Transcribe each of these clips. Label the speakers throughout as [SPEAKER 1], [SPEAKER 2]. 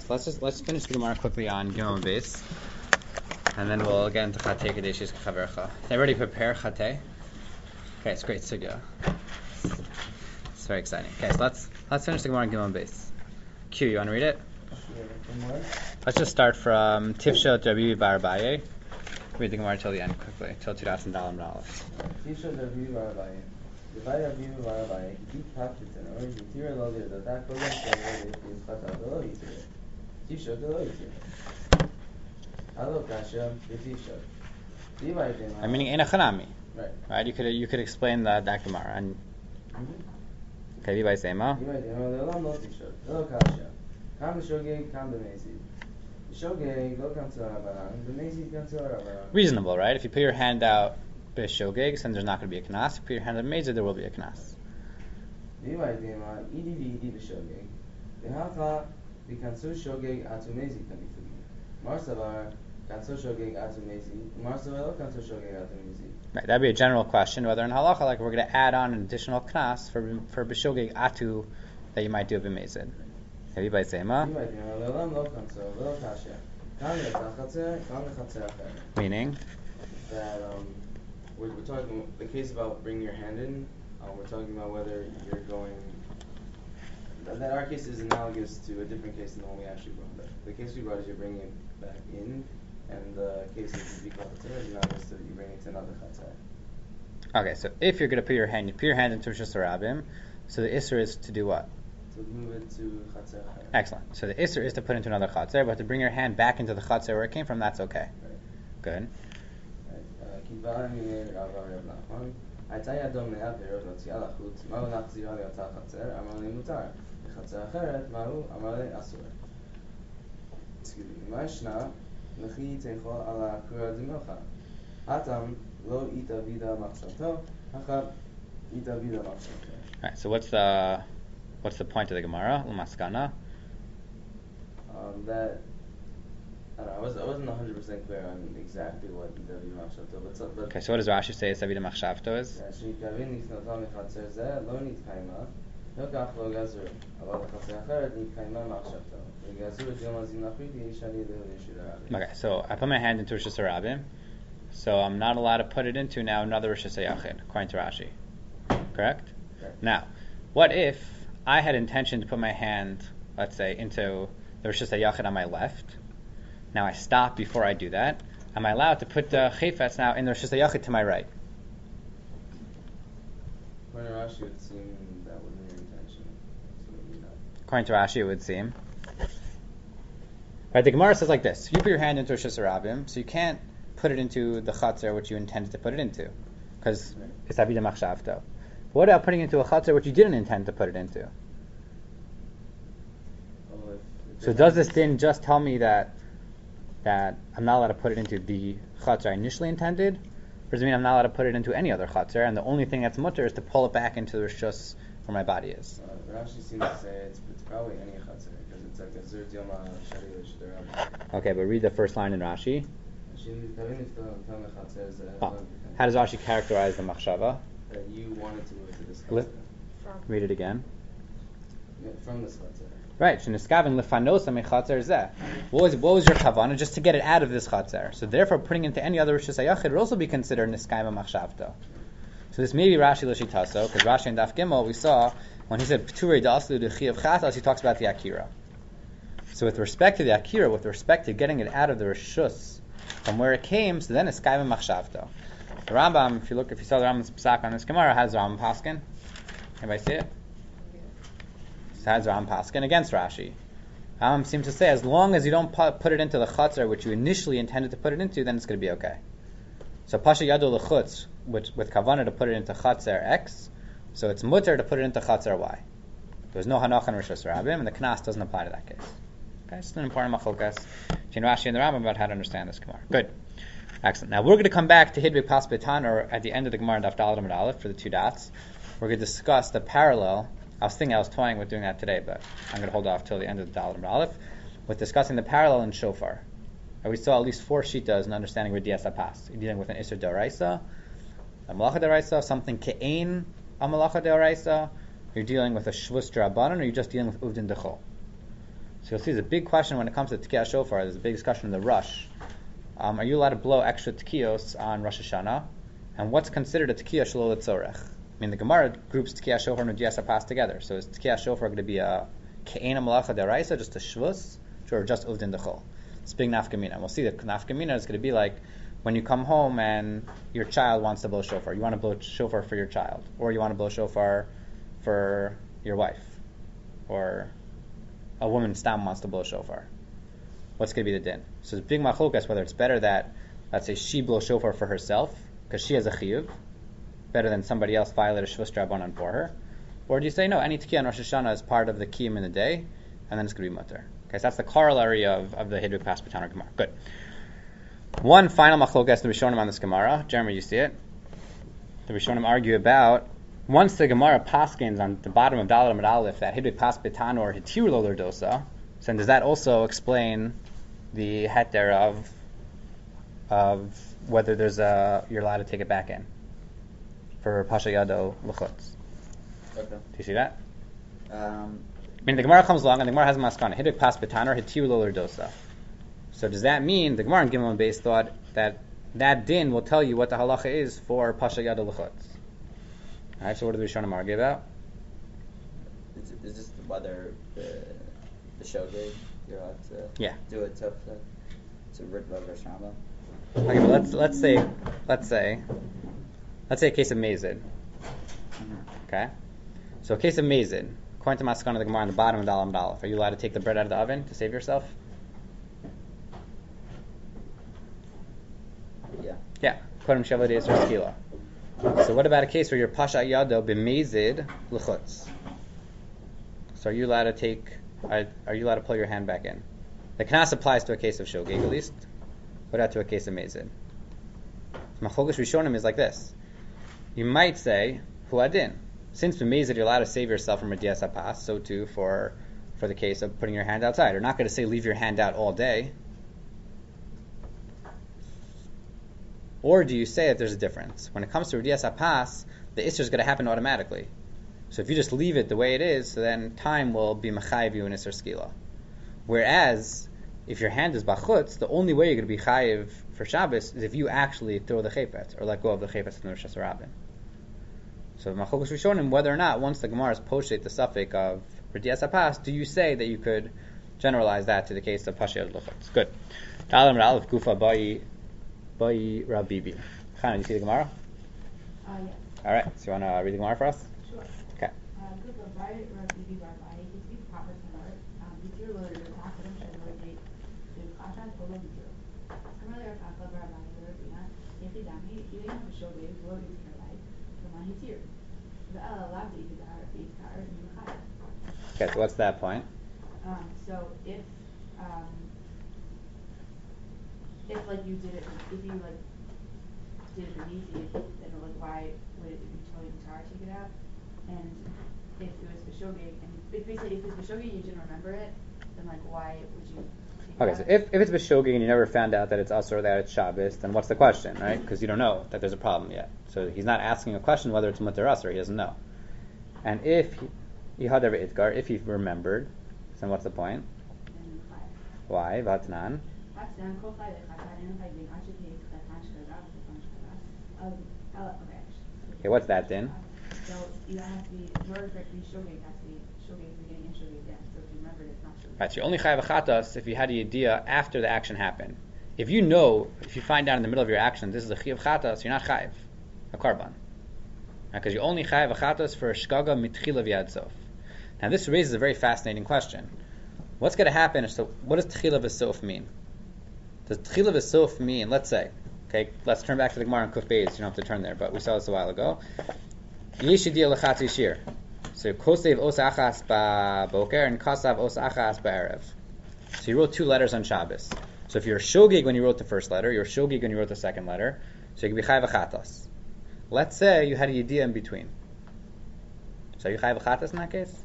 [SPEAKER 1] let's finish the Gemara quickly on Gimel base, and then we'll get into Chatei Kadeshis Chavercha. They already prepare Chatei. Okay, it's great sugya. It's very exciting. Okay, so let's finish the Gemara on Gimel base. Q, you want to read it? Let's just start from Tifshot Rabbi Bar Abaye. Read the Gemara till the end quickly, till 2,000 dollars.
[SPEAKER 2] Tifshot Rabbi Bar Abaye. Divide Rabbi Bar Abaye. Deep practice in order to tear a lawyer that that program is fatal the lawyer. Tifshot the lawyer. Hello, Kasha. Tifshot. Divide them.
[SPEAKER 1] I'm meaning Enachanami.
[SPEAKER 2] Right.
[SPEAKER 1] You could explain that Gemara and. Okay, Divide Sema.
[SPEAKER 2] Divide them. The Lam not Tifshot. Hello, Kasha. Come the Shogeg, come the Mezi. Shogeg, go come to Rabbanan. The Mezi come to Rabbanan.
[SPEAKER 1] Reasonable, right? If you put your hand out b'shogeg, then there's not going to be a knas. If you put your hand out mezid, there will be a knas.
[SPEAKER 2] Divide them. Idi b'shogeg. V'hacha v'kansu Shogeg atu Mezi can be forgiven. Marsavar kansu Shogeg atu Mezi. Marsavar lo kansu Shogeg atu Mezi.
[SPEAKER 1] Right, that'd be a general question whether in halacha, like we're going to add on an additional knas for b'shogeg atu that you might do b'mezid. Maybe by sema. Meaning
[SPEAKER 2] that we're talking the case about bringing your hand in. We're talking about whether you're going. That our case is analogous to a different case than the one we actually brought. The case we brought is you're bringing it back in, and the case of the chatzar is analogous to you bring it to another chatzar.
[SPEAKER 1] Okay, so if you're going to put your hand into Rishus Harabim, so the isser is to do what?
[SPEAKER 2] To move it to chatzar.
[SPEAKER 1] Excellent. So the isser is to put into another chatzar, but to bring your hand back into the chatzar where it came from, that's okay.
[SPEAKER 2] Right.
[SPEAKER 1] Good. Alright, so what's the point of the Gemara? L'maskana?
[SPEAKER 2] That I don't know, I wasn't 100% clear on exactly what David Machshavto, but
[SPEAKER 1] Okay, so what does Rashi say David Machshavto is? Okay, so I put my hand into Rishus Harabim, so I'm not allowed to put it into now another Rishus Hayachid, according to Rashi. Correct? Now, what if I had intention to put my hand, let's say, into the Rishus Hayachid on my left? Now I stop before I do that. Am I allowed to put the chayfetz now in the Rishus Hayachid to my right?
[SPEAKER 2] According to Rashi, it would seem that wasn't your intention. So maybe not.
[SPEAKER 1] According to Rashi, it would seem. Right, the Gemara says like this: you put your hand into Rishus Harabim, so you can't put it into the chatzar which you intended to put it into, because it's Avida Machshavto. What about putting it into a chatzar which you didn't intend to put it into? So does this din just tell me that I'm not allowed to put it into the chatzar I initially intended? Or does it mean I'm not allowed to put it into any other chatzar, and the only thing that's mutter is to pull it back into the rishus where my body is?
[SPEAKER 2] Rashi seems to say it's probably any chatzar, because it's like a zur dioma shari l'shderab.
[SPEAKER 1] Okay, but read the first line in Rashi. How does Rashi characterize the machshava?
[SPEAKER 2] That you wanted to move to this chatzar.
[SPEAKER 1] Read it again.
[SPEAKER 2] From this chatzar.
[SPEAKER 1] Right, sheniskaven lefanos amechatzer zeh. What was your kavanah? Just to get it out of this chatzar. So therefore, putting it into any other rishus hayachid would also be considered niskayim machshavto. So this may be Rashi l'shitaso, because Rashi in Daf Gimel we saw when he said p'turei da'aslu d'chiyav chatas, he talks about the akira. So with respect to the akira, with respect to getting it out of the rishus from where it came, so then niskayim machshavto. The Rambam, if you saw the Rambam's psak on this Gemara, has Rambam paskin. Anybody see it? Has Ram Paskin against Rashi. Ram seems to say as long as you don't put it into the chatzar which you initially intended to put it into, then it's going to be okay. So Pasha Yadu L'chutz, with kavanah to put it into chatzar X, so it's mutter to put it into chatzar Y. There's no hanach on Rishus Harabim, and the knas doesn't apply to that case. Okay, it's an important machlokes between Rashi and the Rambam about how to understand this Gemara. Good. Excellent. Now we're going to come back to Hidbei Pas Betan, or at the end of the Gemara Daf Daled Amud Aleph for the two dots. We're going to discuss the parallel. I was toying with doing that today, but I'm going to hold off till the end of the Daled Amud Aleph with discussing the parallel in shofar. And we saw at least 4 shitas in understanding R'dias HaPas. You're dealing with an Isser D'Oraisa, a Malacha D'Oraisa, something Ke'ein a Malacha D'Oraisa. You're dealing with a Shvus D'Rabbanan, or you're just dealing with Uvdin D'Chol. So you'll see there's a big question when it comes to Tkiyah Shofar. There's a big discussion in the Rush. Are you allowed to blow extra Tkiyos on Rosh Hashanah? And what's considered a Tkiyah Shalol Tzorech? I mean, the Gemara groups Tkiyah Shofar and Nudiyas HaPas together. So is Tkiyah Shofar going to be a Ke'ena Malacha Deraisa, just a Shvus, or just Uvdin Dechol? It's big nafkamina. We'll see that nafkamina is going to be like when you come home and your child wants to blow shofar. You want to blow shofar for your child, or you want to blow shofar for your wife, or a woman stam wants to blow shofar. What's going to be the din? So it's big machlokas whether it's better that, let's say, she blow shofar for herself because she has a chiyuv, better than somebody else violate a shvus drabanan for her, or do you say no? Any tkiyah on Rosh Hashanah is part of the kiyum in the day, and then it's going to be mutter. Okay, so that's the corollary of the Hiduk Pas B'Tanur Gemara. Good. One final machlokas the Rishonim on this Gemara. Jeremy, you see it? The Rishonim argue about once the Gemara paskins on the bottom of Daled Amud Aleph that Hiduk Pas B'Tanur Hitir Lo L'Dosa. So does that also explain the heter of whether there's you're allowed to take it back in for Pasha Yado L'chutz?
[SPEAKER 2] Okay.
[SPEAKER 1] Do you see that? I mean, the Gemara comes along and the Gemara has a maskana. Hiduk pas betaner hitir lo l'dosa. So does that mean the Gemara in Gimel and Beis thought that din will tell you what the halacha is for pasha yad l'chutz? All right. So what do the Rishonim argue about?
[SPEAKER 3] Is this whether the shogeg you're allowed to do it to rid of Rosh Hashanah?
[SPEAKER 1] Okay, but let's say a case of mazid. Okay. So a case of mazid. According to Maskana, the Gemara on the bottom of Daled Amud Aleph, are you allowed to take the bread out of the oven to save yourself? Yeah. Kodem Sheva Deis or Skila. So what about a case where you're Pasha Yado b'mezid l'chutz? So are you allowed to pull your hand back in? The Knas applies to a case of shogeg at least. What about to a case of mezid? Machlokas Rishonim is like this. You might say, Hu adin. Since b'mezid you're allowed to save yourself from a Nudiyas HaPas, so too for the case of putting your hand outside. You're not going to say leave your hand out all day. Or do you say that there's a difference? When it comes to Nudiyas HaPas, the Isser is going to happen automatically. So if you just leave it the way it is, so then time will be mechayiv you in Isser Skila. Whereas, if your hand is bachutz, the only way you're going to be chayiv for Shabbos is if you actually throw the chaypet, or let go of the chaypet in the Rosh Hashanah. So Machlokas Rishonim, whether or not once the Gemara is poshet the suffix of Nudiyas HaPas, do you say that you could generalize that to the case of Pasha Yad L'chutz? Good. Daled Amud Aleph Gufa Bai Rabibi. Chana, do you see the Gemara?
[SPEAKER 4] Yes.
[SPEAKER 1] All right. So you want to read the Gemara for us?
[SPEAKER 4] Sure.
[SPEAKER 1] Okay.
[SPEAKER 4] Gufa Bai Rabibi Rabbi. He speaks proper Gemara. Yitir lo l'tachadim shelo yit l'chashan kolo yitir. Similarly, our Chacham Rabbi Rabina Yechidami Ilein B'Shogeg Lo Yisraelite Kama Yitir.
[SPEAKER 1] Okay, so what's that point?
[SPEAKER 4] So if like you did it, if you like did it easy, then like why would it be totally tar take it out? And if it was b'shogeg, and basically if it's b'shogeg you didn't remember it, then like why would you?
[SPEAKER 1] Okay, so if it's b'shogeg and you never found out that it's us or that it's Shabbos, then what's the question, right? Because you don't know that there's a problem yet. So he's not asking a question whether it's mutter us or he doesn't know. And if he had ever itgar, if he remembered, then what's the point? Why? Vatnan. Okay, what's that then?
[SPEAKER 4] So you have to be, in order for it to be shogeg, it has to be shogeg in the beginning and shogeg again. So if you remember it, it's not shogeg.
[SPEAKER 1] Right, so you only chayav achatas if you had the idea after the action happened. If you find out in the middle of your action, this is a chayav chatas, you're not chayav, a karban. Because you only chayav achatas for a shgaga mitchila v'yad sof. Now this raises a very fascinating question. What's going to happen? So what does tchila v'sof mean? Does tchila v'sof mean, let's say, okay, let's turn back to the Gemara in Kuf Beis, you don't have to turn there, but we saw this a while ago. Yesh idiyah l'chatzi shir. So kosev os achas ba'boker and kasav os achas ba'erev. So you wrote 2 letters on Shabbos. So if you're shogeg when you wrote the first letter, you're shogeg when you wrote the second letter, so you can be chayav achatas. Let's say you had a yediyah in between. So are you chayav achatas in that case?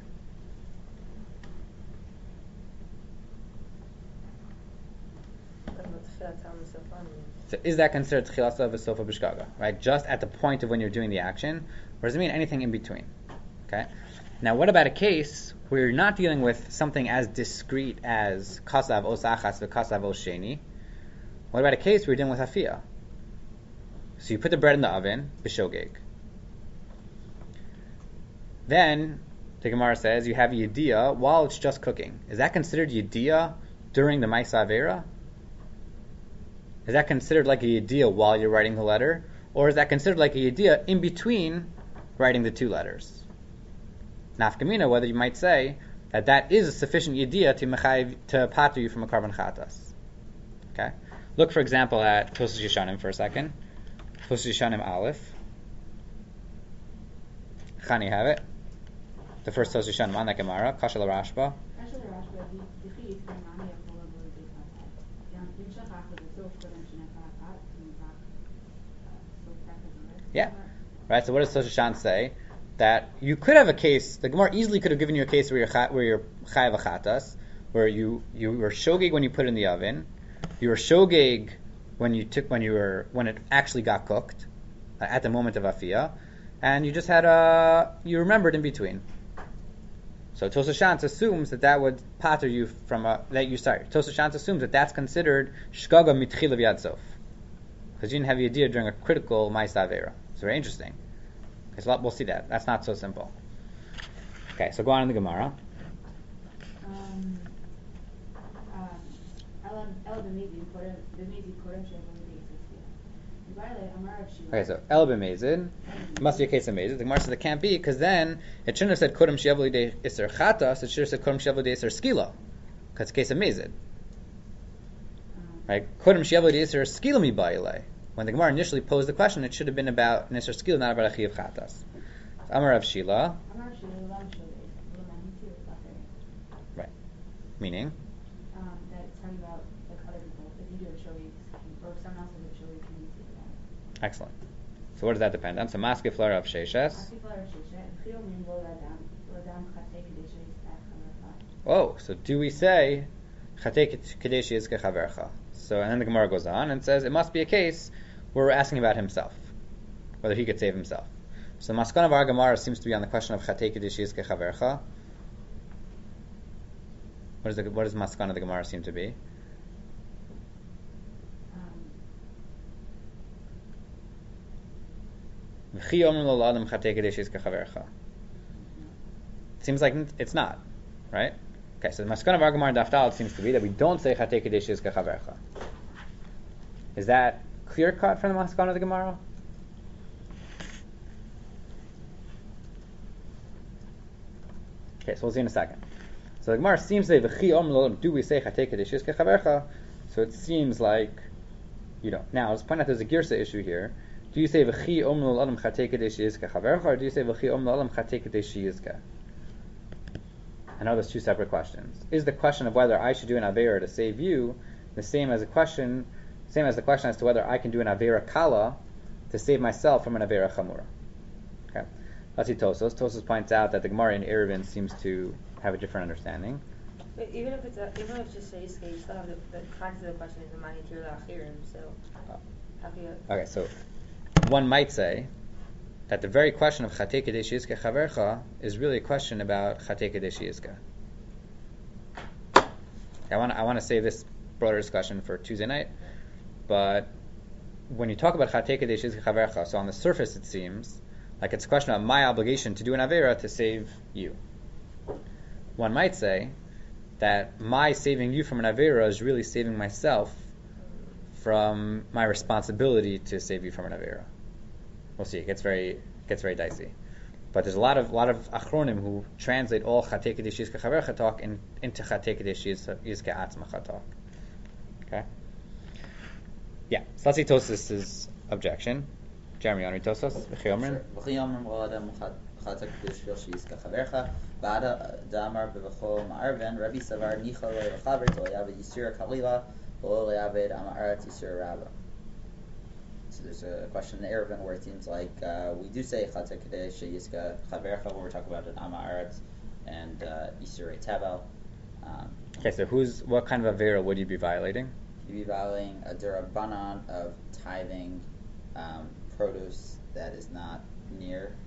[SPEAKER 1] So is that considered tchilasa v'sofa b'shgaga? Right, just at the point of when you're doing the action, or does it mean anything in between? Okay, Now, what about a case where you're not dealing with something as discrete as kasav os achas v'kasav os sheni? What about a case where you're dealing with afiyah? So you put the bread in the oven, b'shogeg. Then, the Gemara says, you have yediyah while it's just cooking. Is that considered yediyah during the Maisa Avera? Is that considered like a yediyah while you're writing the letter? Or is that considered like a yediyah in between writing the two letters? Nafkamina, whether you might say that that is a sufficient yediyah to pater you from a carbon chatas. Okay? Look, for example, at Tosas Yeshanim for a second. Tosas Yeshanim Aleph. Chani, have it? The first Tosas Yeshanim on that Gemara. Kasha l'Rashba. Yeah. Right, so what does Tosas Yeshanim say? That you could have a case, the Gemara easily could have given you a case where you're chayav achatas, where you were shogeg when you put it in the oven, you were shogeg when it actually got cooked, at the moment of afiyah, and you just had you remembered in between. So Tosas Shantz assumes that would pater you from Tosas Shantz assumes that that's considered shgaga mitchila v'yad sof, because you didn't have the idea during a critical ma'aseh avera. It's very interesting. Okay, so we'll see that. That's not so simple. Okay, so go on in the Gemara. Okay, so El b'mezid must be a case of mezid. The Gemara says it can't be, because then it shouldn't have said kodem she'avli de iser chatas. It should have said kodem she'avli de iser skila, because it's a case of mezid. Right? Kodem she'avli de iser skila mi ba'ilei. When the Gemara initially posed the question, it should have been about Nisr Skil, not about Achiyav Chatas. Amar Rav Shila. Right. Meaning?
[SPEAKER 4] That it's talking about like other people. If you do a shogeg, or if someone else does a shogeg, you need to do that.
[SPEAKER 1] Excellent. So what does that depend on? So Maskef Lar Rav Sheshes. Oh, so do we say Chatei Kadesh Yizke Chavercha? So, and then the Gemara goes on and says it must be a case where we're asking about himself, whether he could save himself. So, the Maskan of our Gemara seems to be on the question of Chatei Kadesh Yizke Chavercha. What does Maskan of the Gemara seem to be? It seems like it's not, right? Okay, so the Maskan of our Gemara Daftal seems to be that we don't say Chatei Kadesh Yizke Chavercha. Is that clear cut from the Maskan of the Gemara? Okay, so we'll see in a second. So the Gemara seems to say, V'chi om lo, do we say Chatei Kadesh Yizke Chavercha? So it seems like you don't. Now, let's point out there's a Girsa issue here. Do you say V'chi om lo adam Chatei Kadesh Yizke Chavercha, or do you say V'chi om lo adam Chatei Kadesh Yizke? I know there's two separate questions. Is the question of whether I should do an Aveira to save you the same as the question as to whether I can do an Aveira Kala to save myself from an Aveira Chamura? Okay. Let's see Tosos. Tosos points out that the Gemara in Eruvin seems to have a different understanding.
[SPEAKER 5] But even if it's just Sheiske, you still have the context of the question is the Manitir Achirim, so how can you...
[SPEAKER 1] Okay, so one might say that the very question of Chatei Kadesh Yizke Chavercha is really a question about Chatei Kadesh Yizke. I want to save this broader discussion for Tuesday night, but when you talk about Chatei Kadesh Yizke Chavercha, so on the surface it seems like it's a question of my obligation to do an Aveira to save you. One might say that my saving you from an Aveira is really saving myself from my responsibility to save you from an Aveira. We'll see. It gets very dicey. But there's a lot of achronim who translate all Chatei Kadesh Yizke Chavercha talk into Chatei Kadesh Yizke Atzmacha talk. Okay? Yeah. So let's see Tosas' objection. Jeremy, you want to read Tosos? V'chi omrim?
[SPEAKER 3] V'chi omrim l'adam Chatei Kadesh Yizke Chavercha Ba'ada Damar B'v'chol Ma'arven Rabbi Savar Nicha Lo Yechaver Tol Yaved Yisur Kalila V'lo Yaved Ama'aret Yisur Rabba. So there's a question in Eruvin where it seems like we do say Chatei Kadesh Yizke Chavercha when we're talking about an Ama'aret and Yisur Tevel.
[SPEAKER 1] Okay, so what kind of Aveira would you be violating?
[SPEAKER 3] You'd be violating a Durabanan of tithing produce that is not near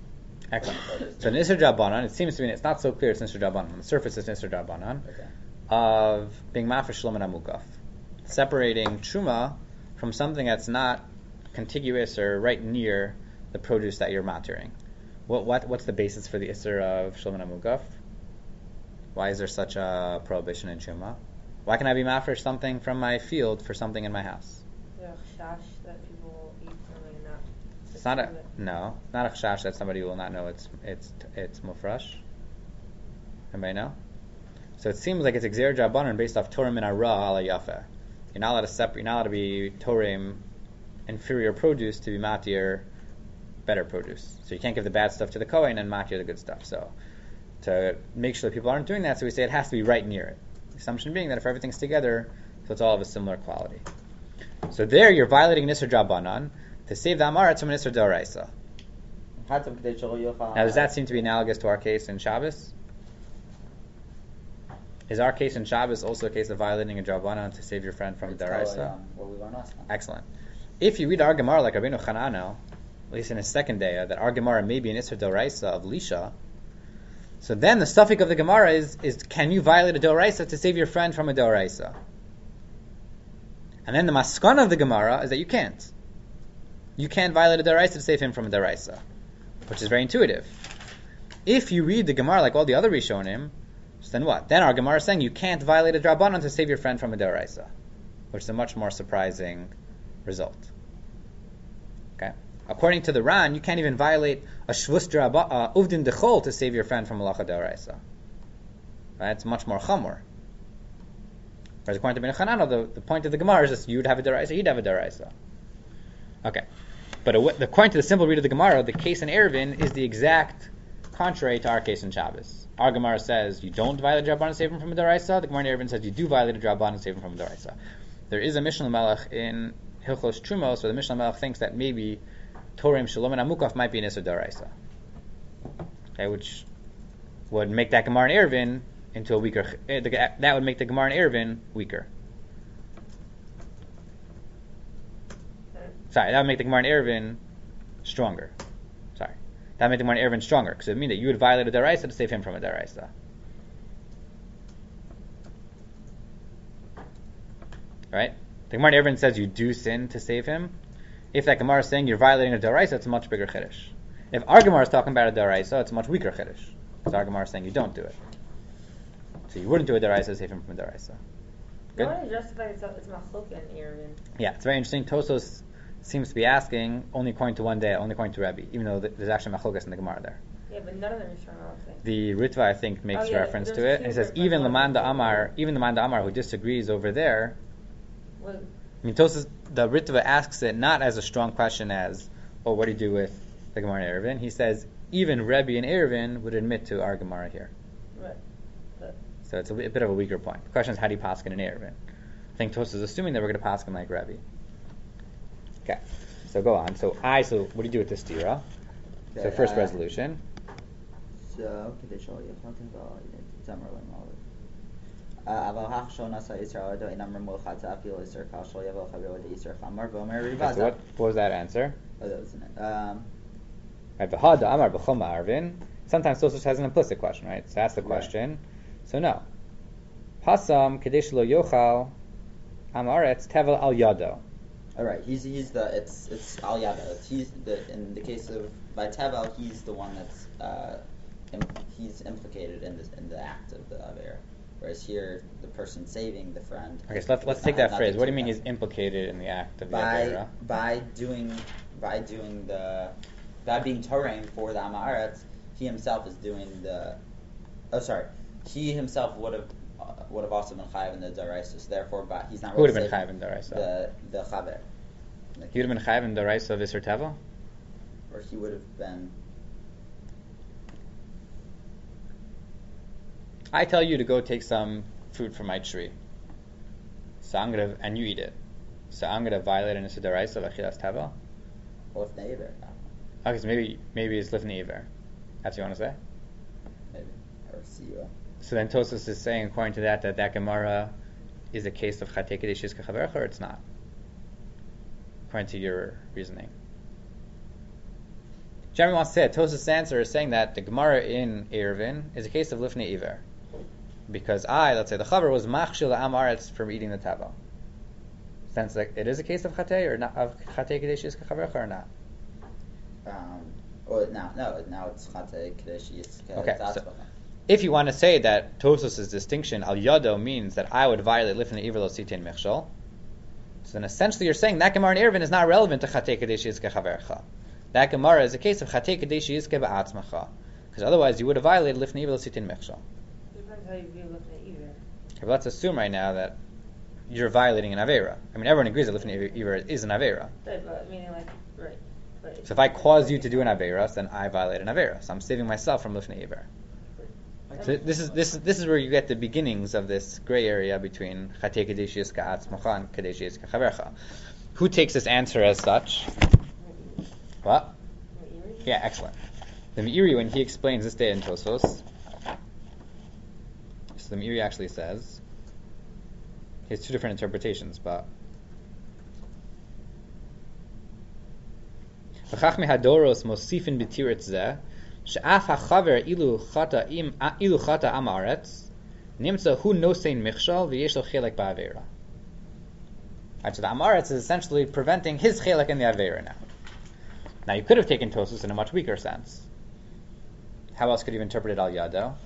[SPEAKER 1] Excellent. So Nisr Drabanan, it seems to me it's not so clear it's Nisr Drabanan. On the surface it's Nisr Drabanan
[SPEAKER 3] Okay.
[SPEAKER 1] of being Mafresh Shlom and Amukaf. Separating Truma from something that's not contiguous or right near the produce that you're matering. What's the basis for the Isser of Shlom and Amukaf? Why is there such a prohibition in Truma? Why can I be Mafresh something from my field for something in my house?
[SPEAKER 5] The chash that people will eat from and not.
[SPEAKER 1] It's not not a chash that somebody will not know it's mufresh. Anybody know? So it seems like it's Xer Drabanan based off Torim and Ara ala Yafa. You're not allowed to separate. You're not allowed to be Torim inferior produce to be matir better produce. So you can't give the bad stuff to the Kohen and matir the good stuff. So to make sure that people aren't doing that, so we say it has to be right near it. The assumption being that if everything's together, so it's all of a similar quality. So there you're violating Nisr Drabanan to save the Amaretz from Nisr D'Oraisa. Now does that seem to be analogous to our case in Shabbos? Is our case in Shabbos also a case of violating a Drabanan to save your friend from D'Oraisa?
[SPEAKER 3] What we learned last time.
[SPEAKER 1] Excellent. If you read our Gemara like Rabbeinu Chananel, at least in his second day, that our Gemara may be an Isser D'Oraisa of Lisha, so then the suffix of the Gemara is can you violate a D'Oraisa to save your friend from a D'Oraisa? And then the maskana of the Gemara is that you can't. You can't violate a D'Oraisa to save him from a D'Oraisa, which is very intuitive. If you read the Gemara like all the other Rishonim, so then what? Then our Gemara is saying you can't violate a Drabanan to save your friend from a D'Oraisa, which is a much more surprising result. Okay? According to the Ran, you can't even violate a Shvus Uvdin Dechol to save your friend from Malacha D'Oraisa. Right? It's much more chamor. Whereas according to Ben Chananel, the point of the Gemara is just you'd have a D'Oraisa, he'd have a D'Oraisa. Okay. But according to the simple read of the Gemara, the case in Eruvin is the exact contrary to our case in Shabbos. Our Gemara says you don't violate a Drabanan to save him from a D'Oraisa. The Gemara in Eruvin says you do violate a Drabanan to save him from a D'Oraisa. There is a Mishnah Melech in Hilchos Trumos where the Mishnah Melech thinks that maybe Torim Shalom and Amukaf might be an Isser D'Oraisa. Okay, which would make that Gemara in Eruvin into a weaker. That would make the Gemara in Eruvin weaker. Sorry, that would make the Gemara in Eruvin stronger. Sorry, that would make the Gemara in Eruvin stronger because it would mean that you would violate a D'Oraisa to save him from a D'Oraisa. Right? The Gemara in Eruvin says you do sin to save him. If that Gemara is saying you're violating a D'Oraisa, it's a much bigger Chiddush. If our Gemara is talking about a D'Oraisa, it's a much weaker Chiddush. Because our Gemara is saying you don't do it. So you wouldn't do a D'Oraisa to save him from a D'Oraisa. Good?
[SPEAKER 5] No one justifies it's machlok in Eruvin.
[SPEAKER 1] Yeah, it's very interesting. Tosos seems to be asking only according to one day, only according to Rebbe, even though there's actually machlokas in the Gemara there.
[SPEAKER 5] Yeah, but none of them are strong, I think.
[SPEAKER 1] The Ritva, I think, makes reference to it. And it says even the Manda Amar who disagrees over there.
[SPEAKER 5] Well,
[SPEAKER 1] I mean, Tosos, the Ritva asks it not as a strong question as, oh, what do you do with the Gemara in Eruvin? He says even Rebbe in Eruvin would admit to our Gemara here.
[SPEAKER 5] right.
[SPEAKER 1] So it's a bit of a weaker point. The question is, how do you paskin in Eruvin? I think Tosos is assuming that we're going to paskin like Rebbe. Okay, so go on. So what do you do with this stira? So first resolution.
[SPEAKER 3] So,
[SPEAKER 1] what was that answer?
[SPEAKER 3] Oh, that was it.
[SPEAKER 1] Right, v'hada amar b'chol ma'arvin. Sometimes Tosos has an implicit question, right? So that's the question. So no. Pasam kadesh lo yochal amaretz tevel al yado.
[SPEAKER 3] All right, it's al yada. He's in the case of by tevel, he's the one that's he's implicated in the act of the aver. Whereas here, the person saving the friend.
[SPEAKER 1] Okay, so let's take that phrase. What do you mean he's implicated in the act of the avera?
[SPEAKER 3] By being Torah for the Amaretz, he himself is doing the. Oh, sorry. He himself would have also been chayav in the daraisa. So therefore, he's not.
[SPEAKER 1] Who would have been chayav in daraisa?
[SPEAKER 3] The chaver.
[SPEAKER 1] He would have been chayav in daraisa of Isser Tevel?
[SPEAKER 3] Or he would have been.
[SPEAKER 1] I tell you to go take some fruit from my tree. So and you eat it. So I'm gonna violate an Isser daraisa of Achilas Tevel?
[SPEAKER 3] Well, if neighbor.
[SPEAKER 1] Okay, so maybe it's lifnei iver. That's what you want to say?
[SPEAKER 3] Maybe. Or siua.
[SPEAKER 1] So then Tosos is saying, according to that Gemara is a case of Chatei Kedesh Yizka Chaverecha, or it's not? According to your reasoning. Jeremy wants to say that Tosas' answer is saying that the Gemara in Eruvin is a case of lifnei iver, because let's say the chaver was machshil amaretz from eating the tava. Since it is a case of chatei or not, of chatei kadesh yizka chavercha or not.
[SPEAKER 3] Now it's chatei kadesh yizka.
[SPEAKER 1] Okay, so if you want to say that Tosas' distinction al yado means that I would violate lifnei iver lo sitin mechshol, so then essentially you're saying that Gemara in Eruvin is not relevant to chatei kadesh yizka chavercha. That Gemara is a case of chatei kadesh yizka ba'atzmacha, because otherwise you would have violated lifnei iver lo sitin mechshol.
[SPEAKER 5] Depends how you view lifnei iver.
[SPEAKER 1] Okay, let's assume right now that you're violating an avera. I mean, everyone agrees that lifnei iver is an avera.
[SPEAKER 5] Right, but meaning like, right. But
[SPEAKER 1] So if I cause you to do an avera, then I violate an avera. So I'm saving myself from lifnei iver. So this is where you get the beginnings of this gray area between chatei kadesh yizka atzmacha and kadesh yizka chavercha. Who takes this answer as such? What? Yeah, excellent. The Meiri, when he explains this day in Tosfos, so the Meiri actually says, he has two different interpretations, but V'chachmei hadoros mosifin b'tiretz zeh she'af hachaver ilu chata amaretz nimtza hu nosein michshal v'yesh lo chelek ba'avera. Right, so the amaretz is essentially preventing his chelek in the avera now. Now you could have taken Tosfos in a much weaker sense. How else could you have interpreted al yado?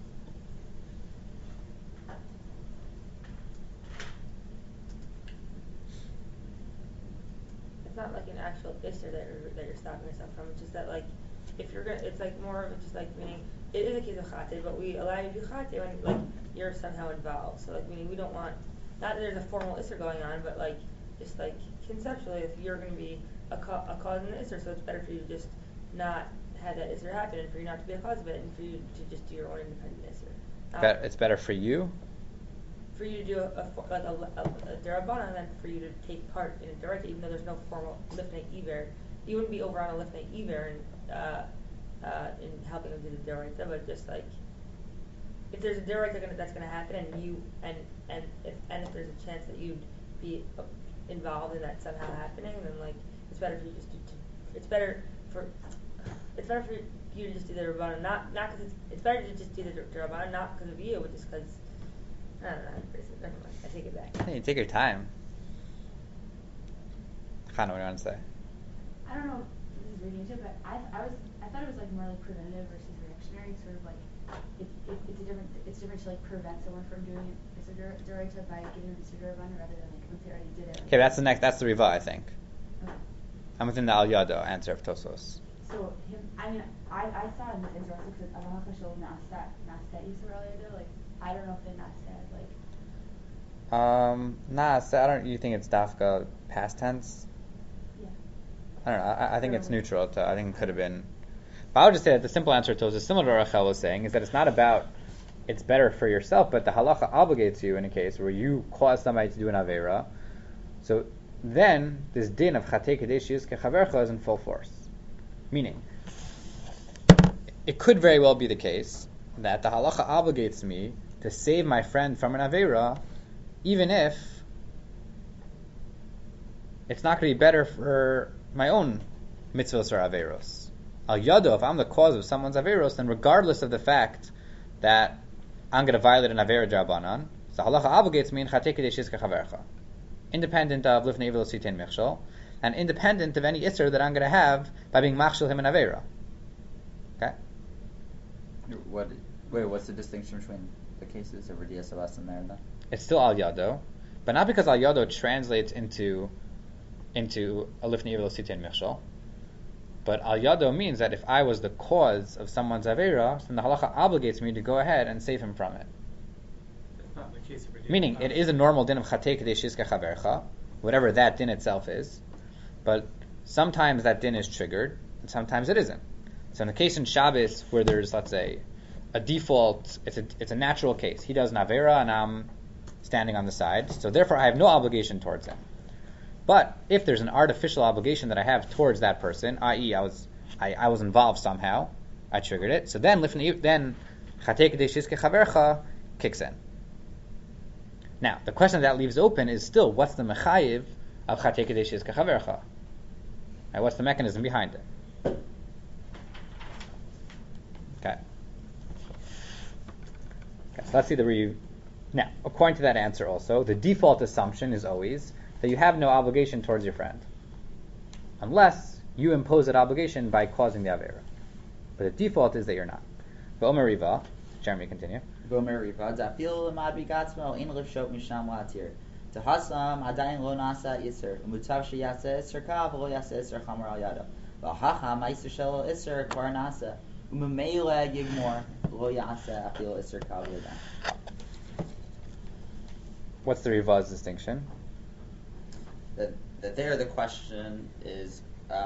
[SPEAKER 5] it's not like an actual isser that you're stopping yourself from. It's just that like, if you're gonna, it's like more of just like meaning it is a case of chate, but we allow you to do chate when like you're somehow involved. So like meaning we don't want, not that there's a formal isser going on, but like just like conceptually, if you're going to be a cause in the isser, so it's better for you to just not have that isser happen, and for you not to be a cause of it, and for you to just do your own independent isser.
[SPEAKER 1] It's better for you?
[SPEAKER 5] For you to do a derabanan than for you to take part in a deraita, even though there's no formal lifnei iver. You wouldn't be over on a lifnei iver in helping them do the deraita, but just like if there's a deraita that's going to happen, and you if there's a chance that you'd be involved in that somehow happening, then like it's better for you just it's better for you to just do the derabanan, not because it's better to just do the derabanan, not because of you, but just because. I don't know how to phrase it. Never mind. I take it back.
[SPEAKER 1] Hey, take your time. Chana, what do you want to say?
[SPEAKER 4] I don't know if this is reading into it, but I thought it was like more like preventative versus reactionary, sort of like it's different to like prevent someone from doing it deraita by giving them Isser Derabanan rather than like once they already did it.
[SPEAKER 1] Okay, that's the Riva, I think.
[SPEAKER 4] Okay.
[SPEAKER 1] I'm within the al yado answer of Tosfos.
[SPEAKER 4] So I saw in the Israel because Allah Hashol Nasta Isser like I don't know if they not said like.
[SPEAKER 1] So I don't. You think it's dafka past tense?
[SPEAKER 4] Yeah.
[SPEAKER 1] I don't know. I think it's neutral. I think it could have been. But I would just say that the simple answer to it is similar to what Rachel was saying, is that it's not about it's better for yourself, but the halacha obligates you in a case where you cause somebody to do an avera. So then this din of chatei kadesh yizka chavercha is in full force. Meaning, it could very well be the case that the halacha obligates me to save my friend from an avera, even if it's not going to be better for my own mitzvahs or averos. Al yado, if I'm the cause of someone's averos, then regardless of the fact that I'm going to violate an avera drabanan, so halacha obligates me in chatei kadesh yizka chavercha, independent of lifnei iver lo sitin michshol, and independent of any isser that I'm going to have by being machshel him an avera. Okay.
[SPEAKER 3] What's the distinction between the cases of Radia Sabas and there then?
[SPEAKER 1] It's still al yado, but not because al yado translates into a lifnei iver lo sitin michshol, but al yado means that if I was the cause of someone's avera, then the halacha obligates me to go ahead and save him from it.
[SPEAKER 6] It's not the case of Radia.
[SPEAKER 1] Meaning, it is a normal din of chatei kadesh yizka chavercha, whatever that din itself is, but sometimes that din is triggered, and sometimes it isn't. So in the case in Shabbos where there's, let's say, a default, it's a natural case. He does an avera and I'm standing on the side, so therefore I have no obligation towards him. But if there's an artificial obligation that I have towards that person, i.e. I was involved somehow, I triggered it, so then chatei kadesh yizka chavercha kicks in. Now, the question that leaves open is still, what's the mechayiv of chatei kadesh yizka chavercha? What's the mechanism behind it? Okay, so let's see the review. Now, according to that answer also, the default assumption is always that you have no obligation towards your friend, unless you impose that obligation by causing the Avera. But the default is that you're not. V'omer Riva, Jeremy, continue.
[SPEAKER 3] Gomer Riva, Zafil Madri Gatzmo, In Lishot Misham Latir. Tahasam, Adain Lo Nasa Isser, Mutav Shiyasa Isser Kav, Lo Yasa Isser Chamar Al Yada. V'Hacham, Isser Shelo Isser, Kvar Nasa. Umemele Yigmor, Lo Yasa Afil Isser Kav Yadan.
[SPEAKER 1] What's the Riva's distinction?
[SPEAKER 3] That there the question is,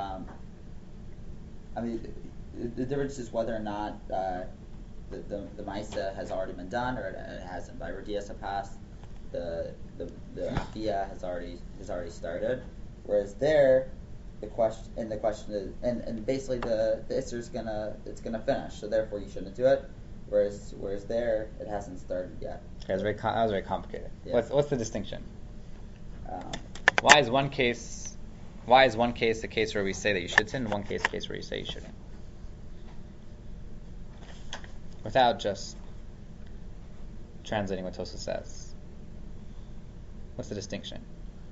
[SPEAKER 3] the difference is whether or not the Maisa has already been done or it hasn't. By Radias Hapas, the Afia has already started. Whereas there, the question is, and basically the Isser is gonna finish. So therefore you shouldn't do it. Whereas there it hasn't started yet.
[SPEAKER 1] Okay, that was very complicated.
[SPEAKER 3] Yeah.
[SPEAKER 1] What's the distinction? Why is one case the case where we say that you should sin, and one case the case where you say you shouldn't? Without just translating what Tosa says. What's the distinction?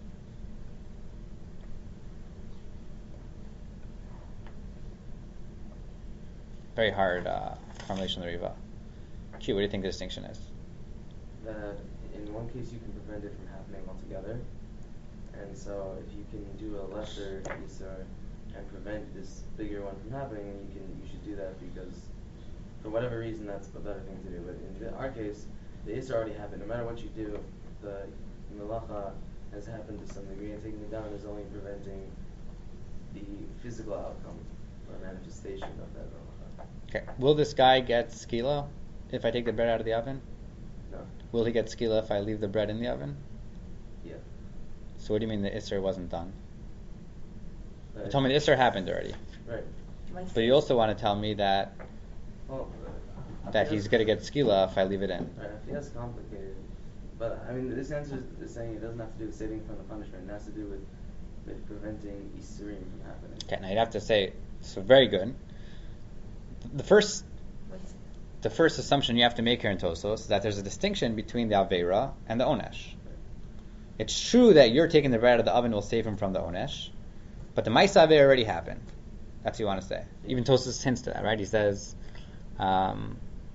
[SPEAKER 1] Very hard formulation of the Riva. Q, what do you think the distinction is?
[SPEAKER 2] That in one case you can prevent it from happening altogether, and so if you can do a lesser Isser and prevent this bigger one from happening, you should do that because for whatever reason that's a better thing to do. But in our case, the Isser already happened. No matter what you do, the Melacha has happened to some degree, and taking it down is only preventing the physical outcome or manifestation of that Melacha.
[SPEAKER 1] Okay. Will this guy get skila if I take the bread out of the oven?
[SPEAKER 2] No.
[SPEAKER 1] Will he get skila if I leave the bread in the oven?
[SPEAKER 2] Yeah.
[SPEAKER 1] So what do you mean the Isser wasn't done? You told me the Isser happened already.
[SPEAKER 2] Right.
[SPEAKER 1] But you also want to tell me that he's going to get skila if I leave it in.
[SPEAKER 2] Right, I think that's complicated. But, I mean, this answer is saying it doesn't have to do with saving from the punishment. It has to do with preventing Isurim from happening.
[SPEAKER 1] Okay, now you'd have to say, so very good. The first assumption you have to make here in Tosos is that there's a distinction between the Avera and the Onesh. It's true that you're taking the bread out of the oven will save him from the Onesh, but the Maisa Avera already happened. That's what you want to say. Even Tosos hints to that, right? He says, Havahacha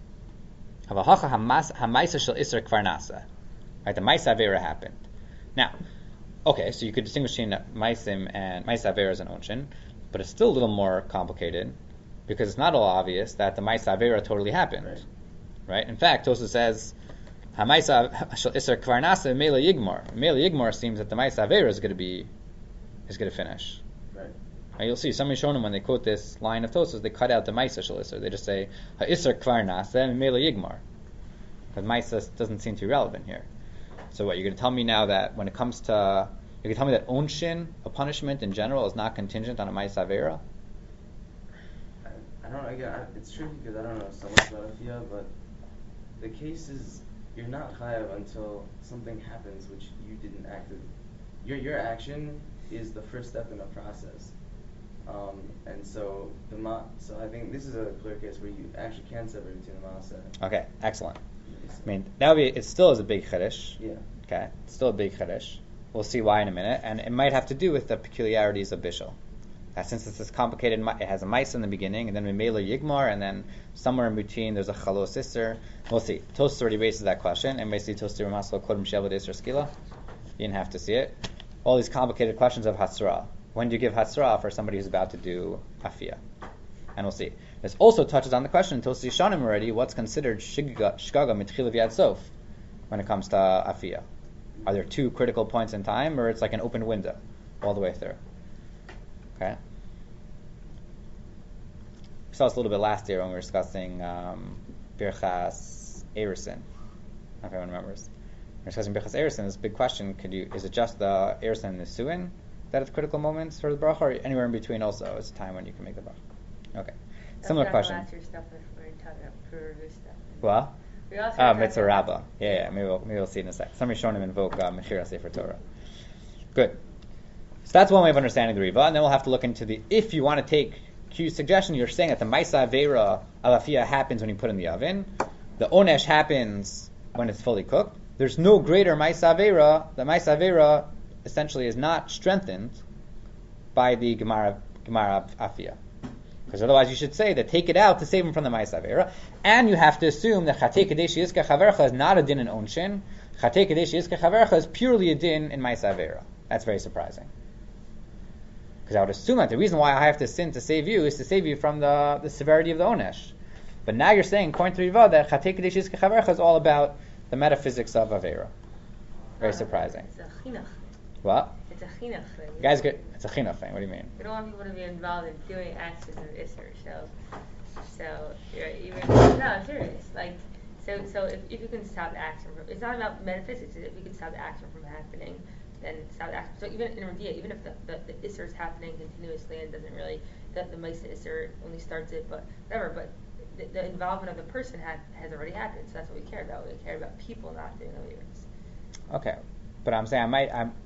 [SPEAKER 1] hamaisa shel Isser kvar nasa. Right, the Maisa Avera happened. Now, okay, so you could distinguish between Maisim and Maisa Avera as an Onshin, but it's still a little more complicated because it's not all obvious that the Maisa Avera totally happened. Right? In fact, Tosa says, Hamaisa shel Isser kvar nasa Mela Yigmar. Mela Yigmar seems that the Maisa Avera is going to finish.
[SPEAKER 2] Right.
[SPEAKER 1] And you'll see some Rishonim when they quote this line of Tosos, they cut out the Maisa shel Isser. They just say Isser kvar nasa Mela Yigmar. Because Maisa doesn't seem to be relevant here. So what, you're going to tell me now that when it comes to, you're going to tell me that Onshin, a punishment in general, is not contingent on a Maisa Avera?
[SPEAKER 2] I don't know, again, it's tricky because I don't know so much about Afia, but the case is, you're not chayav until something happens which you didn't actively. Your action is the first step in a process. And so so I think this is a clear case where you actually can separate between the Maaseh.
[SPEAKER 1] Okay, excellent. I mean, that would be, it still is a big chiddush.
[SPEAKER 2] Yeah.
[SPEAKER 1] Okay, it's still a big chiddush. We'll see why in a minute, and it might have to do with the peculiarities of Bishul. Since it's this complicated, it has a mice in the beginning, and then Mimela Yigmar, and then somewhere in between there's a Chalos Isser. We'll see. Tosfos already raises that question, and basically Tosfos Ramaslo Kodem Shevet Isser Skila. You didn't have to see it. All these complicated questions of Hatzra. When do you give Hatzra for somebody who's about to do Afia? And we'll see. This also touches on the question in Tosfos Yishanim already, what's considered Shgaga Mitchil V'Yad Sof when it comes to Afia. Are there two critical points in time, or it's like an open window all the way through? Okay. We saw this a little bit last year when we were discussing Birchas Erusin. If anyone remembers. We were discussing Birchas Erusin. This big question, is it just the Erusin and the Suin that it's critical moments for the bracha, or anywhere in between also is a time when you can make the bracha? Okay. Similar question.
[SPEAKER 5] Last year's stuff we're talking about Peru stuff.
[SPEAKER 1] Well?
[SPEAKER 5] We also
[SPEAKER 1] Mitzvah Rabbah. Yeah. Maybe we'll see in a sec. Somebody's showing him invoke Mechira Sefer Torah. Good. So that's one way of understanding the Riva, and then we'll have to look into if you want to take Q's suggestion, you're saying that the Maisa Avera of Afia happens when you put in the oven. the onesh happens when it's fully cooked, there's no greater ma'isa avera. The ma'isa avera essentially is not strengthened by the Gemara Afia. Because otherwise you should say that take it out to save him from the ma'isa avera, and you have to assume that Chatei Kadesh Yizkech Chavercha is not a din in Onshin. Chatei Kadesh Yizkech Chavercha is purely a din in ma'isa avera. That's very surprising. Because I would assume that the reason why I have to sin to save you is to save you from the severity of the onesh. But now you're saying, according to Riva, that Chatei Kadesh Yizkech Chavercha is all about the metaphysics of avera. Very surprising.
[SPEAKER 5] It's a chinuch.
[SPEAKER 1] What?
[SPEAKER 5] It's a chinuch thing.
[SPEAKER 1] Guys, it's a chinuch thing. What do you mean?
[SPEAKER 5] We don't want people to be involved in doing actions of Isser. So even no, I'm serious. Like, so if you can stop the action, it's not about metaphysics. If you can stop the action from happening, then stop the action. So even in Radia, even if the Isser is happening continuously and doesn't really, the Maisa Isser only starts it, but whatever. But the involvement of the person has already happened. So that's what we care about. We care about people not doing Averos.
[SPEAKER 1] Okay, but I'm saying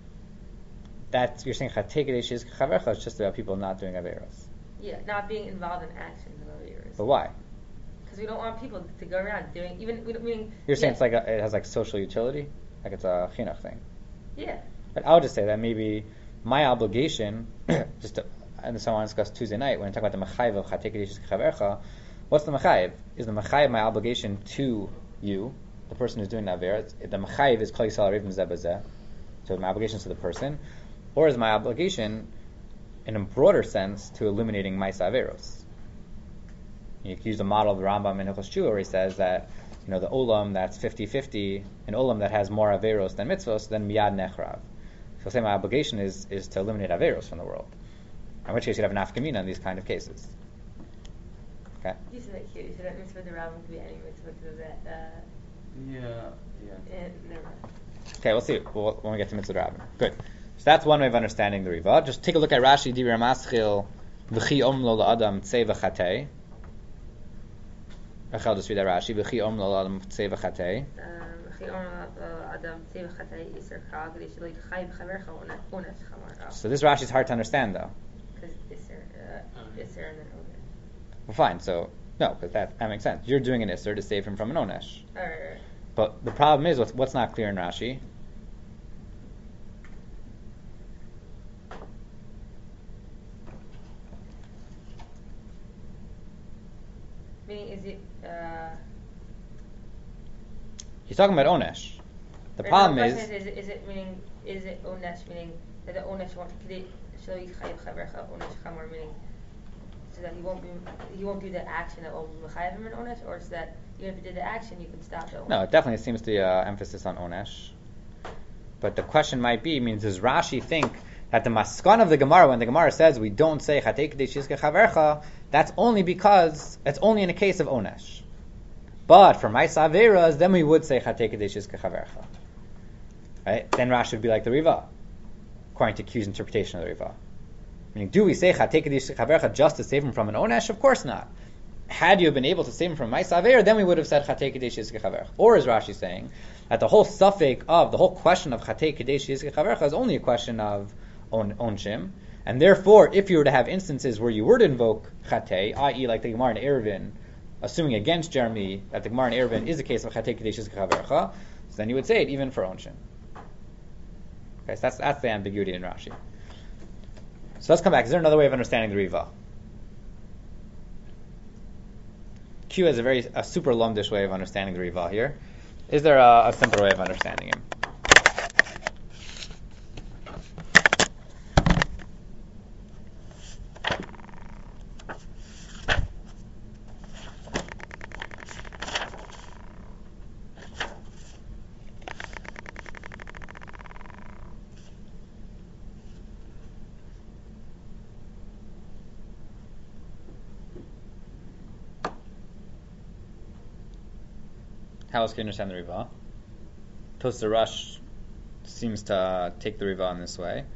[SPEAKER 1] that you're saying Chatei Kadesh Yizkech Chavercha is just about people not doing averos.
[SPEAKER 5] Yeah, not being involved in actions of Averos.
[SPEAKER 1] But why?
[SPEAKER 5] Because we don't want people to go around doing meaning.
[SPEAKER 1] You're saying it's like it has like social utility, like it's a chinuch thing.
[SPEAKER 5] Yeah.
[SPEAKER 1] But I would just say that maybe my obligation, and so I want to discuss Tuesday night when I talk about the mechayiv of Chatei Kadesh Yizkech Chavercha. What's the mechayiv? Is the mechayiv my obligation to you, the person who's doing the avera? The mechayiv is Kol Yisrael Rivim Zeh B'Zeh, so my obligation is to the person, or is my obligation, in a broader sense, to eliminating ma'isa averos? You can use the model of the Rambam in Hilchos Tshuva, where he says that the olam that's 50-50, an olam that has more averos than mitzvos, then miyad nechrav. So say my obligation is to eliminate averos from the world. In which case you'd have an nafkamina in these kind of cases. Okay.
[SPEAKER 5] You said that cute. You said that mitzvah the Rambam could be any mitzvah because of that.
[SPEAKER 2] Yeah.
[SPEAKER 5] Never mind.
[SPEAKER 1] Okay, we'll see when we get to mitzvah rabbin. Good. So that's one way of understanding the Riva. Just take a look at Rashi, Dibur Maschil, V'chi omlo la'adam tzei v'chatei. I'll just read that Rashi. V'chi omlo la'adam tzei v'chatei.
[SPEAKER 5] V'chi omlo la'adam tzei v'chatei iser chal k'dei shelo yitchay b'chavercha onesh chamar.
[SPEAKER 1] So this Rashi is hard to understand, though.
[SPEAKER 5] Because iser and then onesh.
[SPEAKER 1] Well, fine. So no, because that makes sense. You're doing an iser to save him from an onesh.
[SPEAKER 5] Right.
[SPEAKER 1] But the problem is what's not clear in Rashi.
[SPEAKER 5] Meaning, is it?
[SPEAKER 1] He's talking about onesh. The
[SPEAKER 5] Right,
[SPEAKER 1] problem
[SPEAKER 5] no,
[SPEAKER 1] is.
[SPEAKER 5] Is it meaning? Is it onesh meaning that the onesh won't shelo yichayv chavercha onesh chamor meaning so that he won't do the action that will mechayev him in onesh, or is that even if he did the action you can stop the onesh?
[SPEAKER 1] No, it definitely seems to be emphasis on onesh. But the question might be, does Rashi think that the maskan of the Gemara, when the Gemara says we don't say Chatei Kadesh Yizkech Chavercha, that's only because it's only in a case of onesh. But for ma'isa averas, then we would say Chatei Kadesh Yizkech Chavercha. Right? Then Rashi would be like the Riva, according to Q's interpretation of the Riva. Meaning, do we say Chatei Kadesh Yizkech Chavercha just to save him from an onesh? Of course not. Had you been able to save him from ma'isa avera, then we would have said Chatei Kadesh Yizkech Chavercha. Or is Rashi saying that the whole suffix of the whole question of Chatei Kadesh Yizkech Chavercha is only a question of onshim, and therefore, if you were to have instances where you were to invoke Chatei, i.e., like the Gemara in Eruvin, assuming against Jeremy that the Gemara in Eruvin is a case of Chatei Kadesh Yizkech Chavercha, so then you would say it even for onshim. Okay, so that's the ambiguity in Rashi. So let's come back. Is there another way of understanding the Riva? Q has a super lumdish way of understanding the Riva here. Is there a simpler way of understanding him? How else can you understand the Riva? Tosar Rush seems to take the Riva in this way.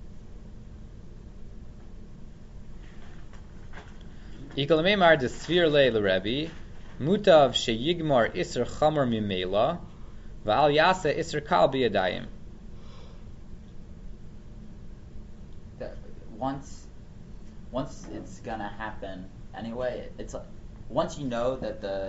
[SPEAKER 1] Ikal Meimar de Svir Le Rebbe Mutav Sheyigmar Isser Chamor Mimela Va'al Yasa Isser Kal Biyadayim.
[SPEAKER 3] Once it's gonna happen anyway, it's like, once you know that the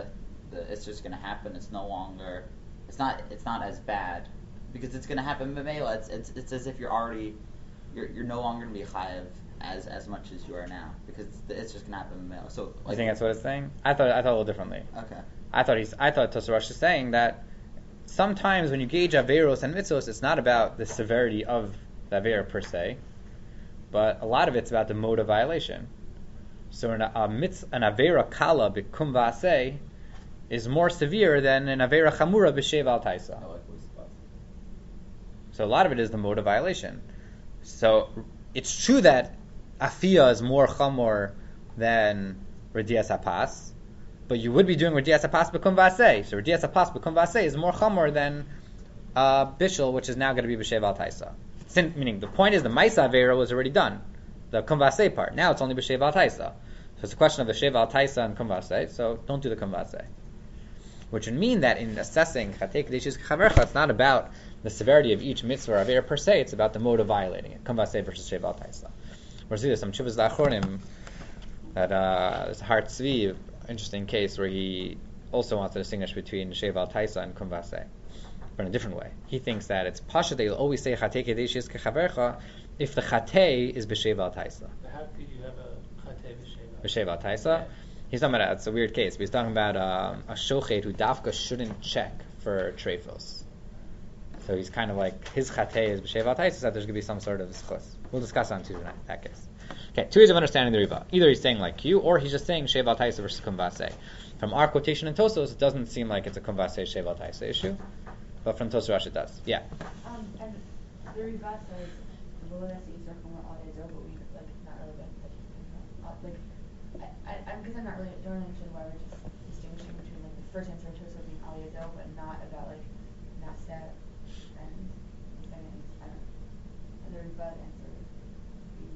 [SPEAKER 3] it's just going to happen. It's no longer, it's not as bad because it's going to happen. It's as if you're no longer going to be chayav as much as you are now because it's just going to happen. So
[SPEAKER 1] I think that's what it's saying. I thought a little differently.
[SPEAKER 3] Okay.
[SPEAKER 1] I thought Tosar Rosh is saying that sometimes when you gauge averos and mitzvos, it's not about the severity of the avera per se, but a lot of it's about the mode of violation. So an avera kala b'kum v'aseh is more severe than an avera chamura b'shev al taisa. So a lot of it is the mode of violation. So it's true that afia is more chamor than redias hapas, but you would be doing redias hapas b'kum v'aseh. So redias hapas b'kum v'aseh is more chamor than bishul, which is now going to be b'shev al taisa. Meaning the point is the Maisa Avera was already done, the Kumvaseh part. Now it's only B'Shev Al Taisa. So it's a question of B'Shev Al Taisa and Kumvaseh, so don't do the Kumvaseh. Which would mean that in assessing Chatei Kedeshis Chavercha, it's not about the severity of each mitzvah or Avera per se, it's about the mode of violating it, Kumvaseh versus Shev Al Taisa. Whereas there's some Shuvas La'achronim, that there's Har Tzvi, interesting case where he also wants to distinguish between Shev Al Taisa and Kumvaseh. But in a different way. He thinks that it's pasha that you'll always say Chatei Kedeshis Kechavercha if the Chatei is B'Shev Al Taisa.
[SPEAKER 6] How could you have a Chatei
[SPEAKER 1] B'Shev Al Taisa? He's talking about, it's a weird case, but he's talking about a shochet who dafka shouldn't check for treifos. So he's kind of like, his Chatei is B'Shev Al Taisa, so there's going to be some sort of schus. We'll discuss on Tuesday night, that case. Okay, two ways of understanding the Riva. Either he's saying like you, or he's just saying Shev Al Taisa versus Kumvaseh. From our quotation in Tosos, it doesn't seem like it's a Kumvaseh Shev Al Taisa issue. But from Tosar Rosh it does. Yeah.
[SPEAKER 4] And the Riva says, "V'lo nasi yisar chomer al yado," but we like not really good. I guess don't really understand why we're just distinguishing between like the first answer in Tosar being al yado, but not about like nasa and the second. I don't know. And the Riva answer being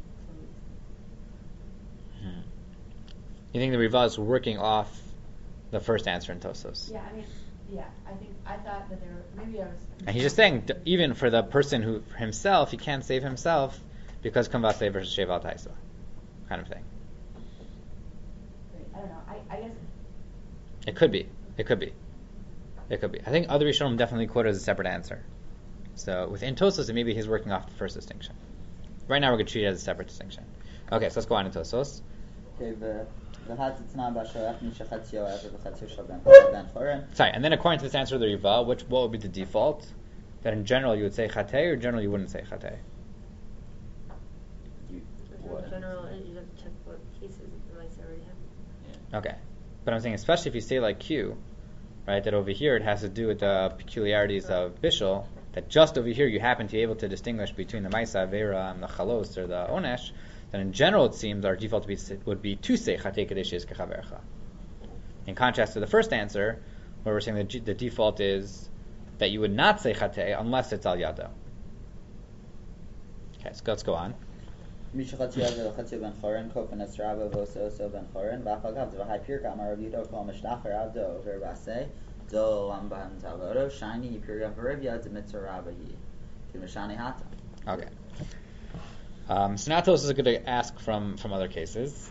[SPEAKER 4] closed.
[SPEAKER 1] You think the Riva is working off the first answer in Tosos?
[SPEAKER 4] Yeah, I mean. Yeah, I thought that there were, maybe I was...
[SPEAKER 1] And he's just saying, even for the person who, for himself, he can't save himself because Kumvaseh versus Shev Al Taisa kind of thing.
[SPEAKER 4] I don't know, I guess...
[SPEAKER 1] It could be. I think other Rishonim definitely quote it as a separate answer. So within Tosos, maybe he's working off the first distinction. Right now we're going to treat it as a separate distinction. Okay, so let's go on to Tosos.
[SPEAKER 3] Okay, Sorry,
[SPEAKER 1] and then according to this answer of the Riva, what would be the default? That in general you would say Chatei, or in general you wouldn't say Chatei?
[SPEAKER 5] In general, you have to check what cases the mice already have.
[SPEAKER 6] Yeah.
[SPEAKER 1] Okay. But I'm saying especially if you say like Q, right, that over here it has to do with the peculiarities of Bishul, that just over here you happen to be able to distinguish between the Maisa Avera and the Chalos or the Onesh, then in general it seems our default would be to say Chatei Kedeshis Kechavercha. In contrast to the first answer, where we're saying the default is that you would not say Chatei unless it's Al Yado. Okay, so let's go on. Okay. Sinatos is going to ask from other cases.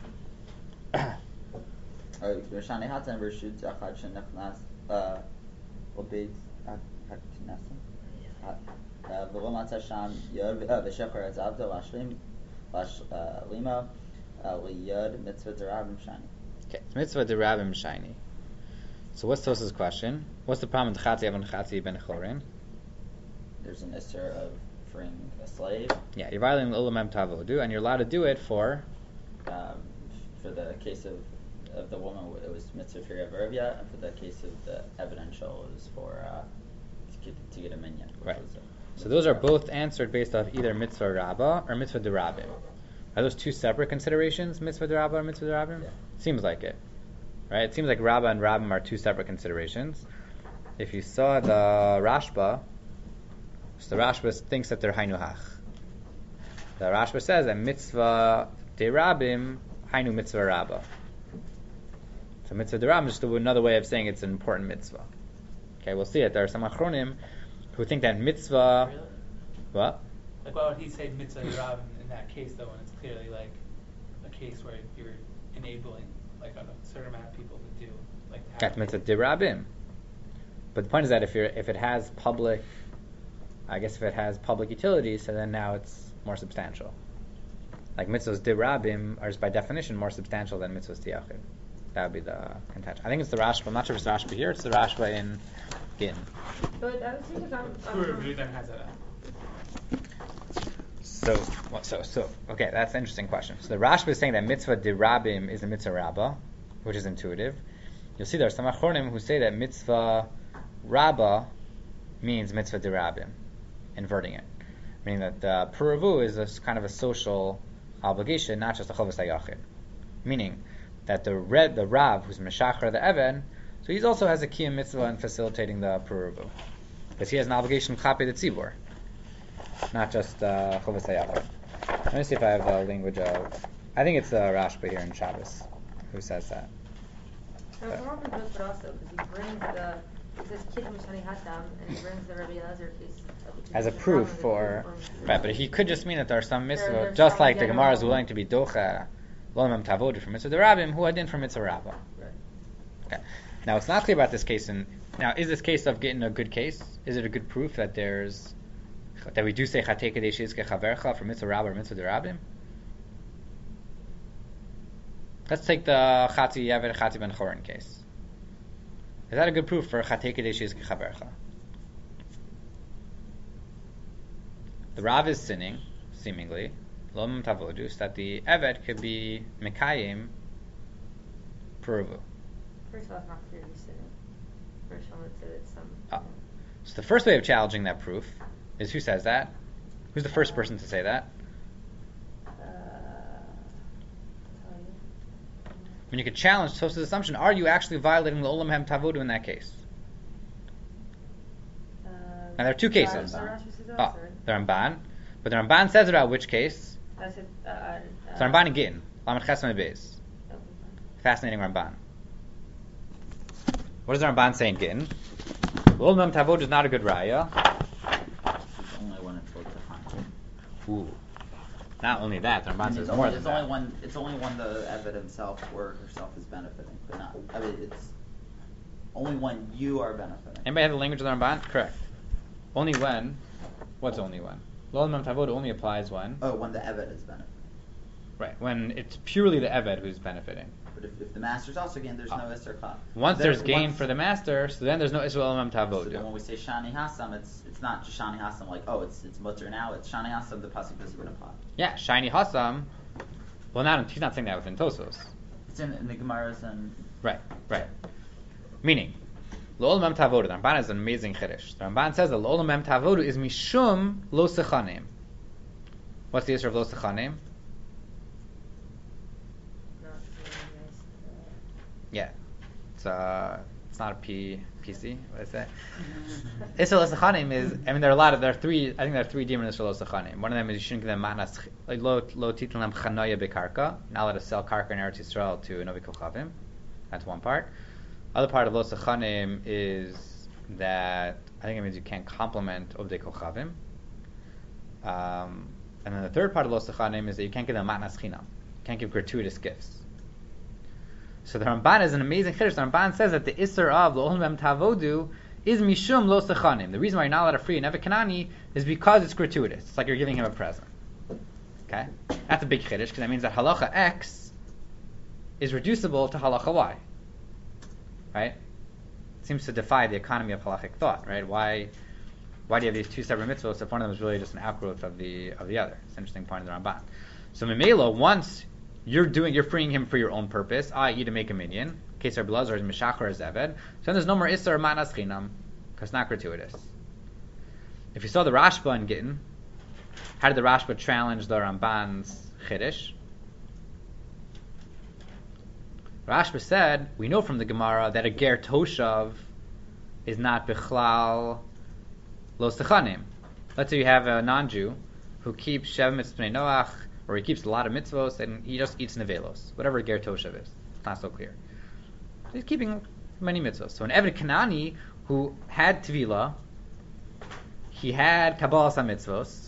[SPEAKER 1] Okay, mitzvah derabim shiny. So what's Tos's question? What's the problem with Chatzi Avon Chatzi Ben Chorin?
[SPEAKER 3] There's an isser of freeing a slave.
[SPEAKER 1] Yeah, you're violating the Ulamem Tavodu, and you're allowed to do it for
[SPEAKER 3] the case of the woman, it was mitzvah for Vervia, and for the case of the evidential, it was for to get a minyan.
[SPEAKER 1] Right. So those are both answered based off either mitzvah rabba or mitzvah derabim. Are those two separate considerations, mitzvah derabba or mitzvah derabim?
[SPEAKER 3] Yeah.
[SPEAKER 1] Seems like it. Right? It seems like rabba and rabbim are two separate considerations. If you saw the Rashba, so the Rashba thinks that they're hainuhach. The Rashba says that mitzvah derabim hainu mitzvah rabba. So mitzvah derabim is just another way of saying it's an important mitzvah. Okay, we'll see it. There are some achronim who think that mitzvah...
[SPEAKER 6] Really?
[SPEAKER 1] What?
[SPEAKER 6] Like, why would he say mitzvah derab in that case, though, when it's clearly like a case where you're enabling like a certain amount of people to do like to have
[SPEAKER 1] That's
[SPEAKER 6] a
[SPEAKER 1] mitzvah
[SPEAKER 6] baby.
[SPEAKER 1] dirabim. But the point is that if it has public, I guess if it has public utility, so then now it's more substantial. Like mitzvahs dirabim are by definition more substantial than mitzvahs tiyachid. That would be the contention. I think it's the Rashba. I'm not sure if it's the Rashba here. It's the Rashba in Gin.
[SPEAKER 5] But I would say that
[SPEAKER 6] Puravu then has a
[SPEAKER 1] So okay, that's an interesting question. So the Rashba is saying that mitzvah dirabim is a mitzvah rabba, which is intuitive. You'll see there are some achronim who say that mitzvah rabba means mitzvah dirabim, inverting it, meaning that puravu is a kind of a social obligation, not just a chovas hayachid. Meaning that the Rav who's Meshachar the Even, so he also has a kiyum mitzvah in facilitating the puravu, because he has an obligation chape the tzibur, not just chovas hayachid. Let me see if I have the language of. I think it's the Rashba here in Shabbos who says that.
[SPEAKER 5] No, Rambam does, but also because he brings it says Kid Mishani Hatam, and he brings the Rabbi Elazar case
[SPEAKER 1] As a proof for, right? But he could just mean that there are some mitzvah,
[SPEAKER 5] There's
[SPEAKER 1] just
[SPEAKER 5] some
[SPEAKER 1] like the Gemara is
[SPEAKER 5] general-
[SPEAKER 1] willing to be docha lo mem tavodu for mitzvah derabim, who adin for mitzvah rabba.
[SPEAKER 5] Right.
[SPEAKER 1] Okay. Now it's not clear about this case. Now is this case of getting a good case? Is it a good proof that we do say chatei kadesh yizke chavercha for mitzvah rabba or mitzvah derabim? Let's take the Chatzi Yeved Chatzi Ben Chorin case. Is that a good proof for Chatei Kadesh Yizke Chavercha? The Rav is sinning, seemingly, Lo Mem Tavodus, that the Eved could be Mekayim Puravu.
[SPEAKER 5] First of all, it's not clear he's sitting. First of all, it said it's some.
[SPEAKER 1] So the first way of challenging that proof is who says that? Who's the first person to say that?
[SPEAKER 5] I'll tell you.
[SPEAKER 1] I mean, you could challenge Tosafos' assumption. Are you actually violating the Olam Hem Tavodu in that case? Now there are two cases. Oh, the Ramban. But the Ramban says about which case?
[SPEAKER 5] That's it.
[SPEAKER 1] So Ramban in Gittin. Lamed Chesed Beis. Fascinating Ramban. What does the Ramban say in Gittin? Olam Hem Tavodu is not a good raya.
[SPEAKER 3] It's only when it's looked upon.
[SPEAKER 1] Ooh. Not only that, the Ramban
[SPEAKER 3] And
[SPEAKER 1] says
[SPEAKER 3] it's
[SPEAKER 1] more
[SPEAKER 3] only,
[SPEAKER 1] than
[SPEAKER 3] it's
[SPEAKER 1] that.
[SPEAKER 3] only when it's only when the Eved himself or herself is benefiting, but not. I mean, it's only when you are benefiting.
[SPEAKER 1] Anybody have the language of the Ramban? Correct. Only when? What's only when? Olam Hem Tavodu only applies when?
[SPEAKER 3] Oh, when the Eved is benefiting.
[SPEAKER 1] Right. When it's purely the Eved who's benefiting.
[SPEAKER 3] But if the master's also gain, there's no Isser Kah.
[SPEAKER 1] Once there's gain for the master, so then there's no Israel Olam
[SPEAKER 3] So then
[SPEAKER 1] Tavodu.
[SPEAKER 3] when we say Shani Hasam, it's not just Shani Hasam like, oh, it's mutter now. It's Shani Hasam, the pasuk doesn't even apply.
[SPEAKER 1] Yeah, shiny Hassam. Well, he's not saying that within Tosos.
[SPEAKER 3] It's in the Gemaras and
[SPEAKER 1] Right. Meaning, L'olam Mem Tavodu. The Ramban is an amazing chiddush. The Ramban says that L'olam Mem Tavodu is mishum lo sechanim. What's the answer of lo sechanim? Yeah, it's not a PC. What is that? Isra lo sechanim is. I mean, there are three demons for lo sechanim. One of them is you shouldn't give them matnas like lo titlin them chanoya bekarka. Not let us sell karka in Eretz Yisrael to Novi Kochavim. That's one part. Other part of lo sechanim is that I think it means you can't compliment Ovdei Kochavim. And then the third part of lo sechanim is that you can't give them matnas chinam. You can't give gratuitous gifts. So the Ramban is an amazing chiddush. The Ramban says that the Isser of L'olam Mem Tavodu is mishum lo sechanim. The reason why you're not allowed to free an Evet Kanani is because it's gratuitous. It's like you're giving him a present. Okay? That's a big chiddush because that means that halacha X is reducible to halacha Y. Right? It seems to defy the economy of halachic thought. Right? Why do you have these two separate mitzvahs if one of them is really just an outgrowth of the other? It's an interesting point of the Ramban. So Mimela, once you're freeing him for your own purpose, i.e. to make a minyan. In case Rabbi Elazar is Meshachar as Eved. So then there's no more Isser Manas Chinam, because it's not gratuitous. If you saw the Rashba in Gittin, how did the Rashba challenge the Ramban's Chiddush? Rashba said, we know from the Gemara that a Ger Toshav is not Bichlal Lo Sechanim. Let's say you have a non-Jew who keeps Shev Mitzvah Noach, or he keeps a lot of mitzvos and he just eats nevelos, whatever ger toshav is. It's not so clear. So he's keeping many mitzvos. So an Eved Kanani who had Tvila, he had Kabbalah mitzvos,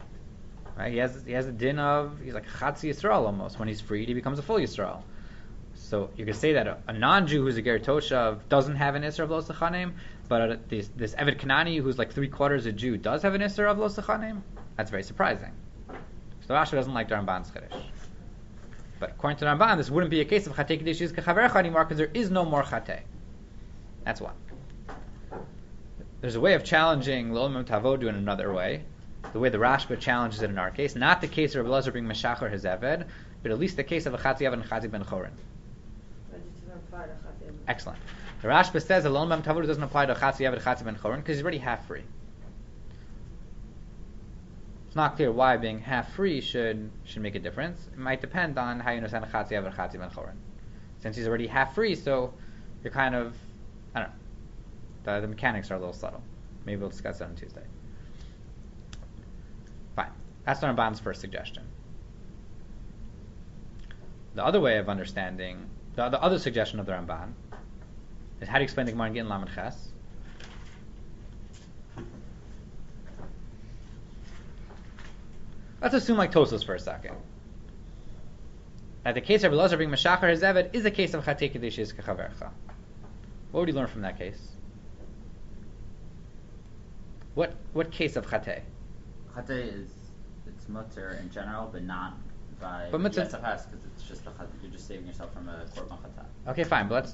[SPEAKER 1] right? He has a din of, he's like Chatzi Yisrael almost. When he's freed, he becomes a full Yisrael. So you could say that a non-Jew who's a ger toshav doesn't have an isser of lo sechanim, but this Eved Kanani who's like 3/4 a Jew does have an isser of lo sechanim. That's very surprising. So Rashi doesn't like the Ramban's chiddush. But according to the Ramban, this wouldn't be a case of Chatei Kedesh Yizke Chaverecha anymore because there is no more Chatei. That's one. There's a way of challenging L'Olam Tavodu in another way. The way the Rashba challenges it in our case. Not the case of Rabbi Elazar being Meshachar his Eved, but at least the case of a Chatzi Eved and Chatzi Ben Chorin. Excellent. The Rashba says that L'Olam Tavodu doesn't apply to Chatzi Eved Chatzi Ben Chorin because he's already half free. It's not clear why being half free should make a difference. It might depend on how you understand Chatzi Eved Chatzi Ben Chorin. Since he's already half free, so you're kind of, I don't know. The mechanics are a little subtle. Maybe we'll discuss that on Tuesday. Fine. That's the Ramban's first suggestion. The other way of understanding, the other suggestion of the Ramban, is how do you explain the Gemara in Gittin Lamed Ches? Let's assume like Tosfos for a second. That the case of Rabbi Elazar being Meshachar his Eved is a case of Chatei Kedesh Yizke Chaverecha. What would you learn from that case? What case of Chatei?
[SPEAKER 3] Chatei it's mutter in general, but not by
[SPEAKER 1] but mitzvah,
[SPEAKER 3] because it's just you're just saving yourself from a korban chatei.
[SPEAKER 1] Okay, fine, but let's.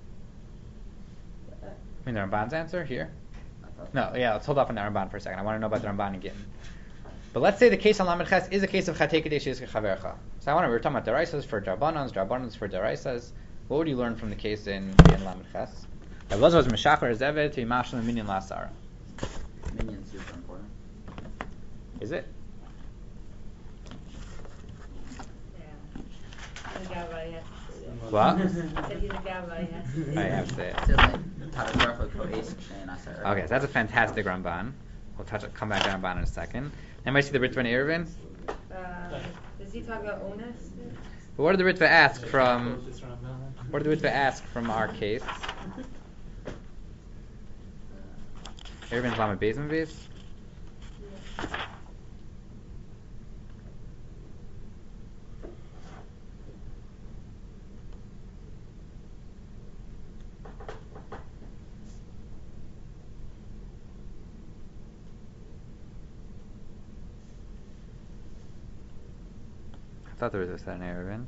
[SPEAKER 1] I mean the Ramban's answer here. No, yeah, let's hold off on the Ramban for a second. I want to know about the Ramban and Gittin. But let's say the case on Lamed Ches is a case of Chatei Kedesh Yizke Chaverecha. So we were talking about deraisas for Drabanans for deraisas. What would you learn from the case in Lamed Ches? Rabbi Elazar was Meshachar his Eved to Yimashal Minyan Lasara.
[SPEAKER 3] Minyan's super important.
[SPEAKER 1] Is it?
[SPEAKER 5] He's a Gabbai, he has to say that.
[SPEAKER 1] What?
[SPEAKER 5] He said he's a Gabbai, he has to say
[SPEAKER 1] I
[SPEAKER 5] that.
[SPEAKER 1] have to say it.
[SPEAKER 3] It says like Tarajarcha Ko'es Kshein Asar.
[SPEAKER 1] Okay, so that's a fantastic Ramban. We'll come back to Ramban in a second. Anybody see the Ritva and Eruvin?
[SPEAKER 5] Does he talk about onus?
[SPEAKER 1] But what did the Ritva ask from?
[SPEAKER 6] Closest Ramban.
[SPEAKER 1] What did the Ritva ask from our case? Eruvin's Lamed Beis and Beis. I thought there was a set in Eruvin.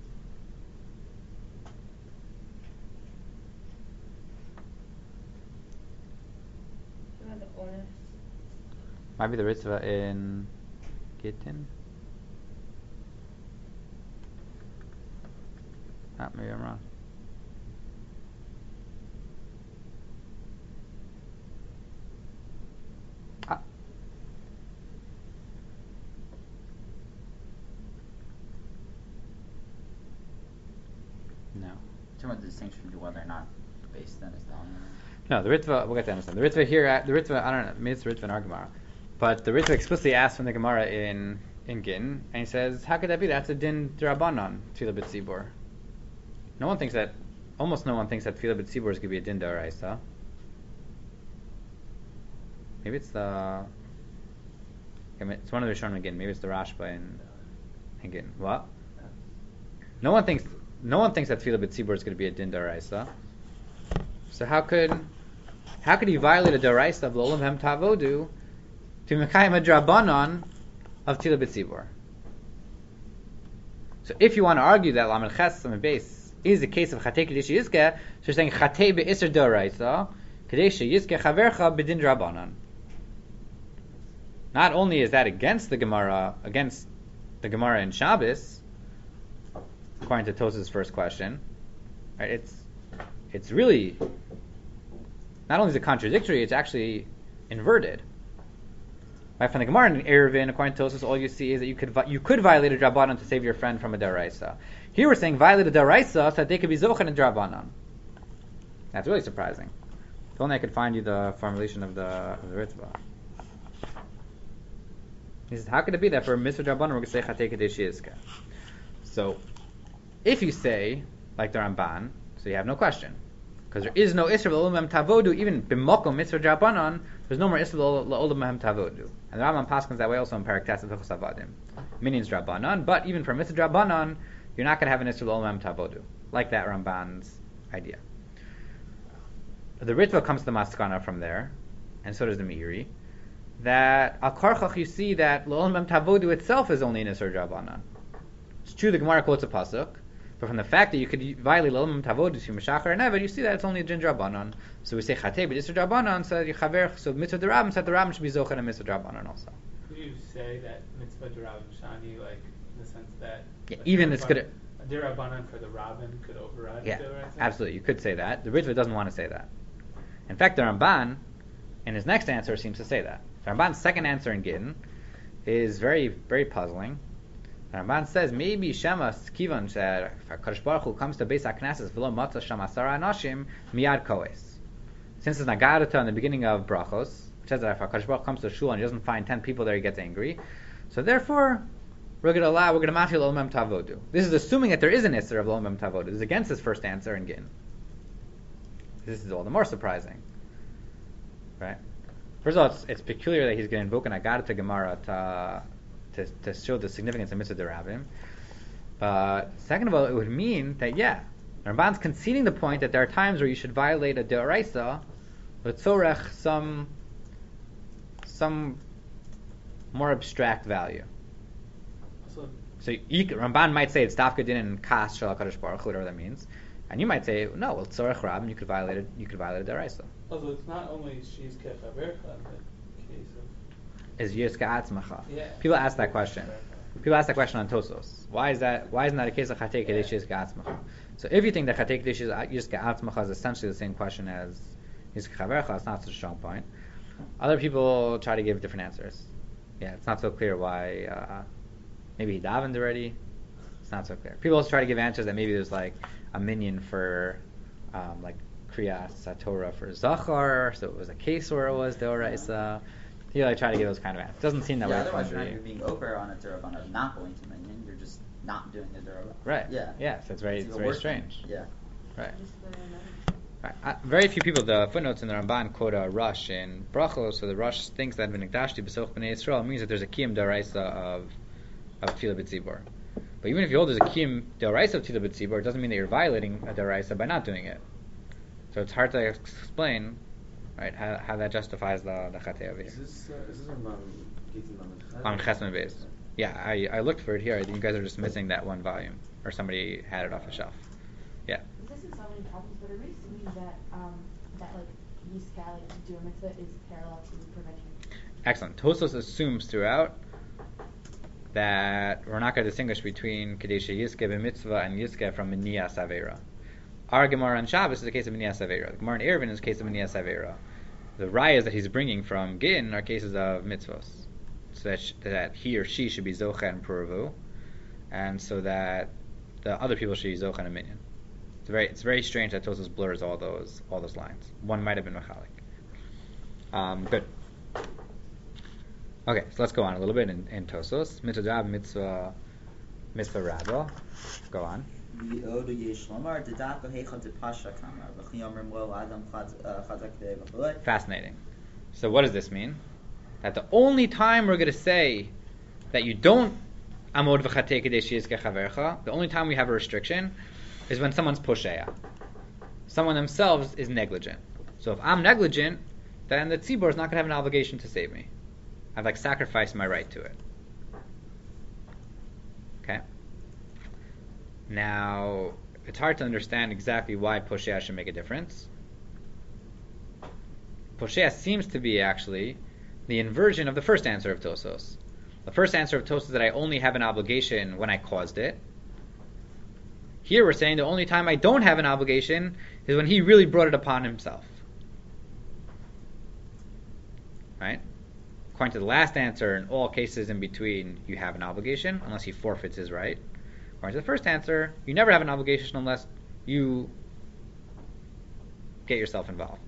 [SPEAKER 5] The onus.
[SPEAKER 1] Might be the Ritva in Gittin. Maybe I'm wrong. No.
[SPEAKER 3] Talking about the distinction between whether or not the base then is dominant.
[SPEAKER 1] No, the Ritva, we'll get to understand. The Ritva here, I don't know, maybe it's the Ritva in our Gemara. But the Ritva explicitly asks from the Gemara in Gittin, and he says, how could that be? That's a din d'Rabbanan, Tefillah B'tzibur. Almost no one thinks that Tefillah B'tzibur is going to be a din d'Oraisa. Maybe it's it's one of the Rishonim in Gittin. Maybe it's the Rashba in Gittin. What? No one thinks that Tefillah B'tzibur is going to be a din d'Oraisa. So how could he violate a deraisa of L'Olam Hem Tavodu to Mekayim a Drabanan of Tefillah B'tzibur? So if you want to argue that Lamed Ches Lamed Beis is the case of Chatei Kedesh Yizke, so you're saying Chatei Be'Isr D'Oraisa Kedesh Yizke Chavercha B'Din Drabanan. Not only is that against the Gemara in Shabbos, according to Tos's first question, right? It's really not only is it contradictory, it's actually inverted. Right, from the Gemara in Eruvin, according to Tosfos, all you see is that you could violate a drabanan to save your friend from a deraisa. Here we're saying violate a deraisa so that they could be zochen and drabanan. That's really surprising. If only I could find you the formulation of the Ritva. He says, how could it be that for a mitzvah drabanan we're going to say chatei kedesh yizke? So, if you say like the Ramban, so you have no question. Because there is no Isra L'Olam Tavodu, even B'mokom Mitzvah Drabanan, there's no more Isra L'Olam Tavodu. And the Rambam paskins that way also in Parak Tes of Hilchos Avadim. Meaning Drabanan, but even for Mitzvah Drabanan, you're not going to have an Isra L'Olam Tavodu. like that Ramban's idea. The Ritva comes to the Maskana from there, and so does the Meiri, that Al Karchach you see that L'Olam Mem Tavodu itself is only an Isur Drabanan. It's true the Gemara quotes a pasuk, but from the fact that you could violate L'Olam Mem Tavodu to Meshachar and Eved, you see that it's only a Jin Drabanan. So we say Chatei but Isur Drabanan, so Mitzvah Derabim, so the Rabbim should be Zocher and Mitzvah Drabanan also.
[SPEAKER 6] Could you say that Mitzvah Derabim Shani, like in the sense that
[SPEAKER 1] Even it's good.
[SPEAKER 6] a Derabanan for the Rabbin could override
[SPEAKER 1] Yeah,
[SPEAKER 6] the Doraisa?
[SPEAKER 1] absolutely. You could say that. The Ritva doesn't want to say that. In fact, the Ramban, in his next answer, seems to say that. The Ramban's second answer in Gittin is very, very puzzling. The Ramban says maybe Shemas Kivan said if HaKadosh Baruch Hu comes to Beis HaKnesses v'lo matzah sham asara anashim miyad koes. Since it's Nagarata in the beginning of Brachos, which says that if HaKadosh Baruch Hu comes to Shul and he doesn't find 10 people there, he gets angry. So therefore, we're going to matil L'Olam Mem Tavodu. This is assuming that there is an Isser of L'Olam Mem Tavodu. This is against his first answer in Gittin. This is all the more surprising, right? First of all, it's peculiar that he's going to invoke an Agarata Gemara to show the significance of Mitzvah Derabim. But second of all, it would mean that Ramban's conceding the point that there are times where you should violate a Deoraisa with tzorech some more abstract value. So Ramban might say it's Dafka Din and Kas Shal HaKadosh Baruch Hu, whatever that means. And you might say, no, well, tzorech Rabbim, you could violate a Deoraisa.
[SPEAKER 6] Also, it's not only she's kechavercha, the case of
[SPEAKER 1] Is Yizka Atzmacha.
[SPEAKER 6] Yeah.
[SPEAKER 1] People ask that question. People ask that question on Tosos. Why isn't that a case of Chatei Kedesh Yizka Atzmacha? So if you think that Chatei Kedesh Yizka Atzmacha is essentially the same question as Yizka Chavercha, it's not such a strong point. Other people try to give different answers. Yeah, it's not so clear why. Maybe he davened already. It's not so clear. People also try to give answers that maybe there's like a minion for like Kriyas Satorah for Zachar, so it was a case where it was Deoraisa. You try to give those kind of answers. Doesn't seem that way.
[SPEAKER 3] Otherwise you're being over on a Duraban of not going to Minyan. You're just not doing the Duraban.
[SPEAKER 1] Right.
[SPEAKER 3] Yeah.
[SPEAKER 1] Yeah. So it's very strange.
[SPEAKER 3] Yeah.
[SPEAKER 1] Right. Right. Very few people. The footnotes in the Ramban quote a Rush in Brachos, so the Rush thinks that V'nikdashti b'soch b'nei Yisrael means that there's a kiyum Deoraisa of Tefillah B'tzibor. But even if you hold there's a kiyum Deoraisa of Tefillah B'tzibor, it doesn't mean that you're violating a Deoraisa by not doing it. So it's hard to explain, right, how that justifies the Chatei over here.
[SPEAKER 2] Is this Ramban
[SPEAKER 1] On Chesman Beis. Yeah, I looked for it here. I think you guys are just missing that one volume, or somebody had it off the shelf. Yeah.
[SPEAKER 4] This is so many problems, but are we assuming that like Yizka, like to do a mitzvah, is parallel to preventing?
[SPEAKER 1] Excellent. Tosos assumes throughout that we're not going to distinguish between Kadesha Yizke b'mitzvah and Yizke from Miniyas Aveira. Our Gemara on Shabbos is a case of Miniyas Aveira. The Gemara in Eruvin is a case of Miniyas Aveira. The rayas that he's bringing from Gin are cases of mitzvos, so that he or she should be Zocha and Puravu, and so that the other people should be Zocha and a Minyan. It's very strange that Tosos blurs all those lines. One might have been Mechalik. Good. Okay, so let's go on a little bit in Tosos. Mitzvah Rab, Mitzvah Rabba. Go on. Fascinating. So what does this mean? That the only time we're going to say that you don't amod v'chatei kadesh yizke chavercha, the only time we have a restriction is when someone's posheya. Someone themselves is negligent. So if I'm negligent, then the tzibur is not going to have an obligation to save me. I've sacrificed my right to it. Okay? Now, it's hard to understand exactly why posheya should make a difference. Posheya seems to be actually the inversion of the first answer of Tosos. The first answer of Tosos is that I only have an obligation when I caused it. Here we're saying the only time I don't have an obligation is when he really brought it upon himself. Right? According to the last answer, in all cases in between, you have an obligation, unless he forfeits his right. According to the first answer, you never have an obligation unless you get yourself involved.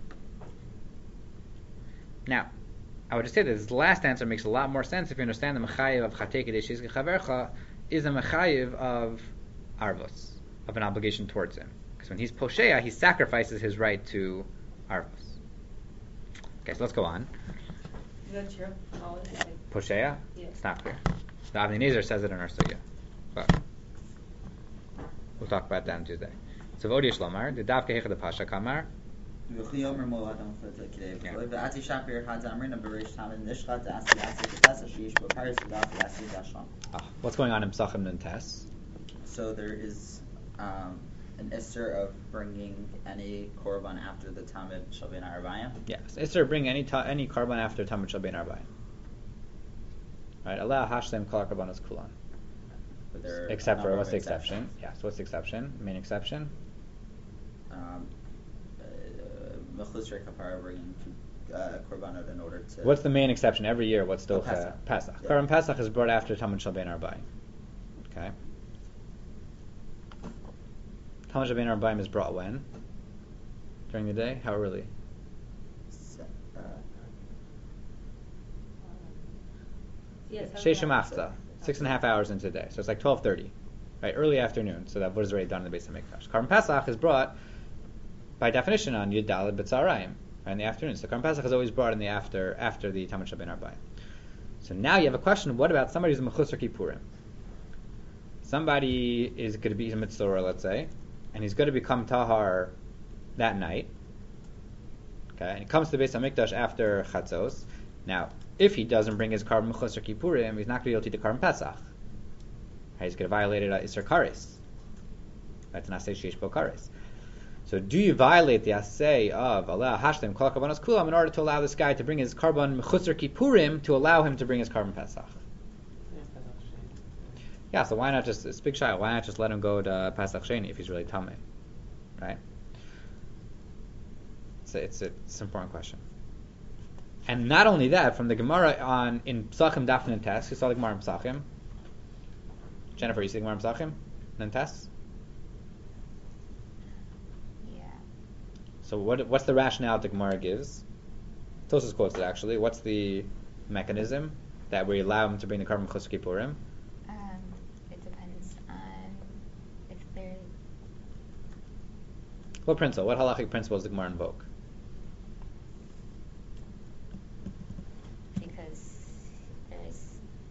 [SPEAKER 1] Now, I would just say that this last answer makes a lot more sense if you understand the mechayiv of chatei kadesh yizke chavercha is a mechayiv of arvos, of an obligation towards him. Because when he's posheya, he sacrifices his right to arvos. Okay, so let's go on.
[SPEAKER 5] Is that true? Always?
[SPEAKER 1] Posheya?
[SPEAKER 5] Yeah.
[SPEAKER 1] It's not clear. The Avnei Nezer says it in our sugya. But We'll talk about that on Tuesday. So Vodi Shlomar, the Davke Hechad Pasha Kamar.
[SPEAKER 3] וכיומר מועד המחלט כדי ועתי שפיר אחד אמרין בריש תמד נשחט דעשי בפסח שיש בו פרס ודעתי דעשי דשלום.
[SPEAKER 1] What's going on in Pesachim and Tes?
[SPEAKER 3] So there is an Isser of bringing any korban after the Tamid Shalbein Arbayim.
[SPEAKER 1] Yes, Isser bring any korban after Tamid Shalbein Arbayim. Right, Allah Hashem Kol Korbanos Kulan. Except for what's the exception? Yes, what's the exception? Main exception?
[SPEAKER 3] Mechusrei kapara bringing korbanot in order to.
[SPEAKER 1] What's the main exception every year? What's still
[SPEAKER 3] Pesach?
[SPEAKER 1] Pesach.
[SPEAKER 3] Yeah.
[SPEAKER 1] Korban Pesach is brought after Tamid Shalbein Arbayim. Okay. Tamid Shalbein Arbayim is brought when? During the day? How early? Sheish Machza, 6.5 hours into the day. So it's like 12:30, right? Early afternoon. So that was already done in the Beis Hamikdash. Korban Pesach is brought by definition on Yud Daled B'Tzarayim, right, in the afternoon. So Korban Pesach is always brought in the after the Tamid Shalbein Arbayim. So now you have a question: what about somebody who's a Mechusar Kippurim? Somebody is going to be a Mitzorah, let's say, and he's going to become Tahar that night. Okay, and he comes to the Beis Hamikdash after Chatzos. Now, if he doesn't bring his Korban Mechusar Kippurim, he's not going to be able to eat the Korban Pesach. Right, he's going to violate it Isser Kares. That's an Aseh Sheish Bo Kares. So do you violate the Aseh of Allah Hashem Kol Korbanos Kulam in order to allow this guy to bring his Korban Mechusar Kippurim to allow him to bring his Korban Pesach? Yeah, so why not just, it's big shayla, why not just let him go to Pesach Sheni if he's really Tameh? Right? It's an important question. And not only that, from the Gemara in Pesachim Daf and Tes, you saw the Gemara in Pesachim. Jennifer, you see the Gemara in Pesachim and Tes?
[SPEAKER 4] Yeah.
[SPEAKER 1] So what's the rationale the Gemara gives? Tosfos quotes it actually. What's the mechanism that we allow him to bring the Korban Mechusar Kippurim?
[SPEAKER 7] It depends on if they're...
[SPEAKER 1] What principle? What halachic principle does the Gemara invoke?
[SPEAKER 7] Because there's...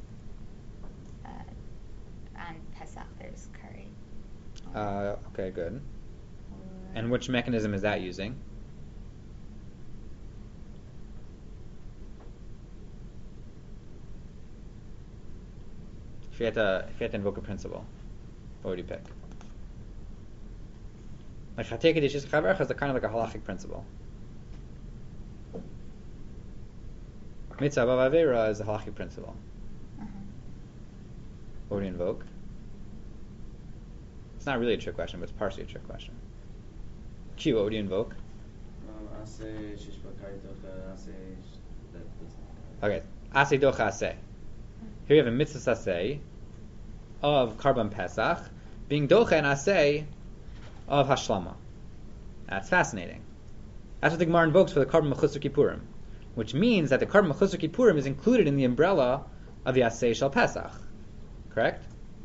[SPEAKER 7] on Pesach there's curry.
[SPEAKER 1] Okay, good. And which mechanism is that using? If you had to invoke a principle, what would you pick? Like Chatei Kedusha Chavercha is kind of like a halachic principle. Mitzvah B'Avera is a halachic principle. What would you invoke? It's not really a trick question, but it's partially a trick question. Q, what would you invoke?
[SPEAKER 2] Aseh Sheish Bo Kares Docha Aseh.
[SPEAKER 1] Okay, Aseh Docha Aseh. Here you have a mitzvah Aseh of Korban Pesach being Docha and Aseh of Hashlama. That's fascinating. That's what the Gemara invokes for the Korban Mechusar Kippurim, which means that the Korban Mechusar Kippurim is included in the umbrella of the Aseh Shel Pesach. Correct?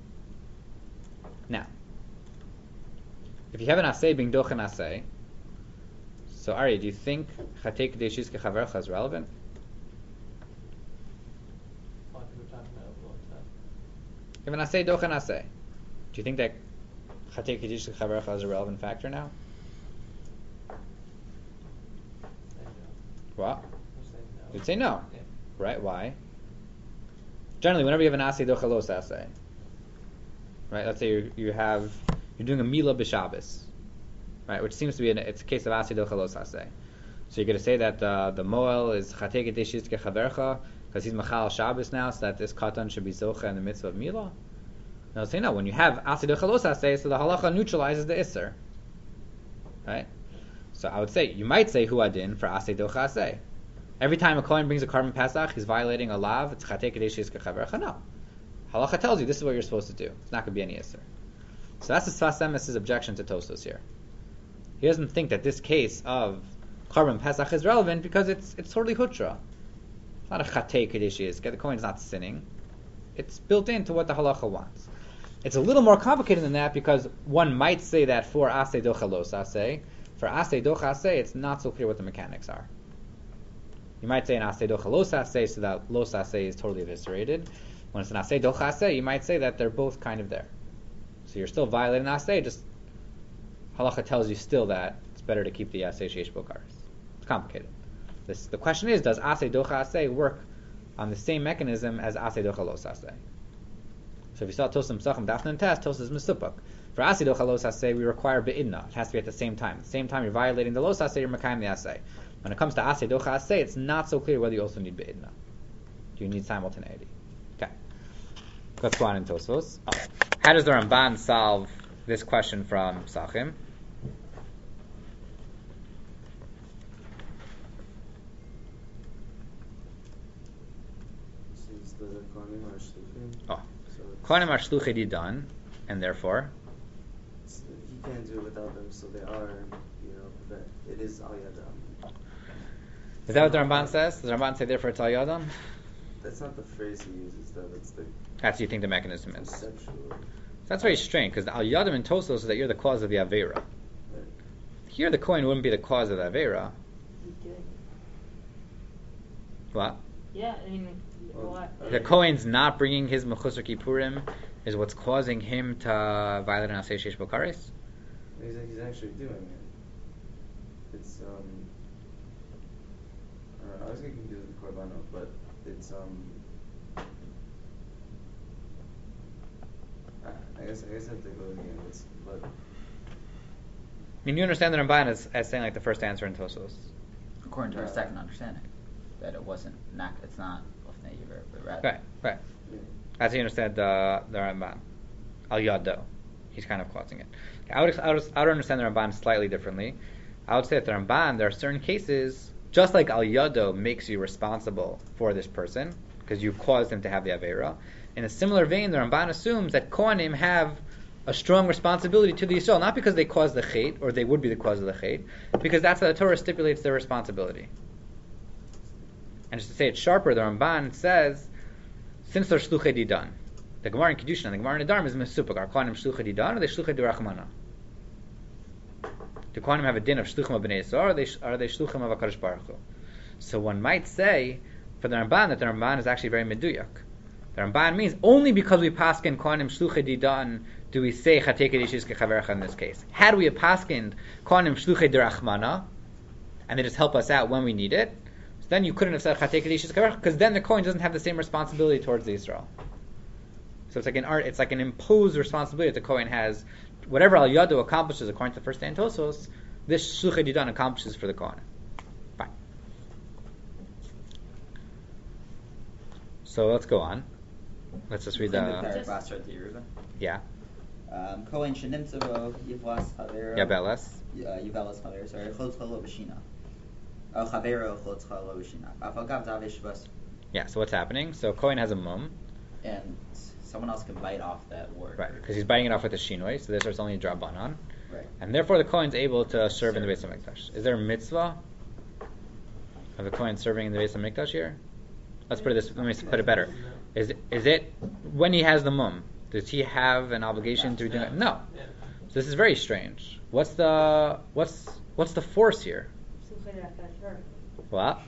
[SPEAKER 1] Now, if you have an Aseh being Docha and Aseh, so Ari, do you think Chatei Kedusha Kechavercha is relevant?
[SPEAKER 6] I think we're talking about
[SPEAKER 1] If an Aseh Docha and Aseh, do you think that Chatei Kedusha Kechavercha is a relevant factor now? What? You'd say no.
[SPEAKER 6] Yeah.
[SPEAKER 1] Right? Why? Generally, whenever you have an Aseh Docha Los Aseh, right? Let's say you're doing a Milah b'Shabbos, right? Which seems to be it's a case of Aseh Docha Los Aseh. So you're going to say that the Moel is Chatei Kedusha Kechavercha because he's Machal Shabbos now, so that this Katan should be Zocha in the mitzvah of Milah. Now say no. When you have Aseh Docha Los Aseh, so the halacha neutralizes the Isser, right? So I would say you might say Huadin for Aseh Docha Aseh. Every time a Kohen brings a Korban Pesach, he's violating a lav. It's Chatei Kedusha Kechavercha. No, halacha tells you this is what you're supposed to do. It's not going to be any Isser. So that's the Sfas Emes' objection to Tosfos here. He doesn't think that this case of Korban Pesach is relevant because it's totally hutra. It's not a Chatei Kedusha. The Kohen's not sinning. It's built into what the halacha wants. It's a little more complicated than that because one might say that for Aseh Docha Los Aseh, for Aseh Docha Aseh, it's not so clear what the mechanics are. You might say an Aseh Docha Los Aseh, so that Los Aseh is totally eviscerated. When it's an Aseh Docha Aseh, you might say that they're both kind of there. So So you're still violating the asay, just halacha tells you still that it's better to keep the asay sheish bokaris. It's complicated. The question is, does asay docha asay work on the same mechanism as asay docha los asay? So if you saw Tosim Sachem Dafna and Test, Tosim is Mesupuk. For asay docha los asay, we require be'idna. It has to be at the same time. At the same time you're violating the los asay, you're mekayim the asay. When it comes to asay docha asay, it's not so clear whether you also need be'idna. Do you need simultaneity? Okay. Let's go on in Tosfos. How does the Ramban solve this question from Sachim?
[SPEAKER 2] Since the Kohanim are shluchim,
[SPEAKER 1] Oh.
[SPEAKER 2] so
[SPEAKER 1] Kohanim are shluchei didan, and therefore,
[SPEAKER 2] he can't do it without them, so they are, that it is al yadam.
[SPEAKER 1] is that what the Ramban says? Does the Ramban say therefore it's al yadam?
[SPEAKER 2] That's not the phrase he uses, though. That's the
[SPEAKER 1] That's what you think the mechanism is.
[SPEAKER 2] conceptual.
[SPEAKER 1] That's very strange, because al yadim and Tosos is that you're the cause of the avera.
[SPEAKER 2] Right.
[SPEAKER 1] Here the Kohen wouldn't be the cause of the avera.
[SPEAKER 5] He's doing it.
[SPEAKER 1] What?
[SPEAKER 5] Yeah, I mean,
[SPEAKER 2] Well,
[SPEAKER 5] what?
[SPEAKER 1] The Kohen's not bringing his mechusar kippurim is what's causing him to violate an asay sheish bokaris?
[SPEAKER 2] He's actually doing it. It's I don't know, I was getting confused with the korbanot, but it's I guess I have to go again. But
[SPEAKER 1] I mean, you understand the Ramban as saying like the first answer in Tosos.
[SPEAKER 3] According to our second understanding, that it's not Lefnei Iver, but rather.
[SPEAKER 1] Right.
[SPEAKER 2] yeah.
[SPEAKER 1] That's how you understand the Ramban. Al Yado. He's kind of causing it. I would understand the Ramban slightly differently. I would say that the Ramban, there are certain cases, just like Al Yado makes you responsible for this person, because you caused him to have the Aveira. In a similar vein, the Ramban assumes that Kohanim have a strong responsibility to the Yisrael, not because they caused the Chet, or they would be the cause of the Chet, because that's how the Torah stipulates their responsibility. And just to say it sharper, the Ramban says, since they're Shluchei Didan, the Gemara in Kiddushin and the Gemara in Nedarim is Mesupuk. Are Kohanim Shluchei Didan, or are they Shluchei D'Rachmana? Do Kohanim have a din of Shluchim of Bnei Yisrael, or are they Shluchim of HaKadosh Baruch Hu? So one might say, for the Ramban, that the Ramban is actually very meduyak. The Ramban means only because we paskin Kohanim Shluchei Didan do we say Chatei Kedishis Kechaverecha in this case. Had we paskined Kohanim Shluchei D'Rachmana, and they just help us out when we need it, so then you couldn't have said Chatei Kedishis Kechaverecha, because then the Kohen doesn't have the same responsibility towards the Yisrael. So it's like an imposed responsibility that the Kohen has. Whatever Al Yado accomplishes according to the first day in Tosos, this Shluchei Didan accomplishes for the Kohen. Fine. So let's go on. Let's just read the... Yeah.
[SPEAKER 3] Kohen shenimtzavo yivlas chavero.
[SPEAKER 1] Yabelas.
[SPEAKER 3] Yabelas chavero. Sorry. Chol tzchalo b'shina. Oh, chavero chol tzchalo b'shina. Afagav davish bas.
[SPEAKER 1] Yeah. So what's happening? So Kohen has a mum.
[SPEAKER 3] And someone else can bite off that word.
[SPEAKER 1] Right. Because he's biting it off with a shinoi. So there's only a drabanan.
[SPEAKER 3] Right.
[SPEAKER 1] And therefore the Kohen's able to serve in the Beis HaMikdash. Is there a mitzvah of the Kohen serving in the Beis HaMikdash here? Let's put it this. Let me put it better. Is it when he has the mum? Does he have an obligation to do that? No. So this is very strange. What's the force here? What?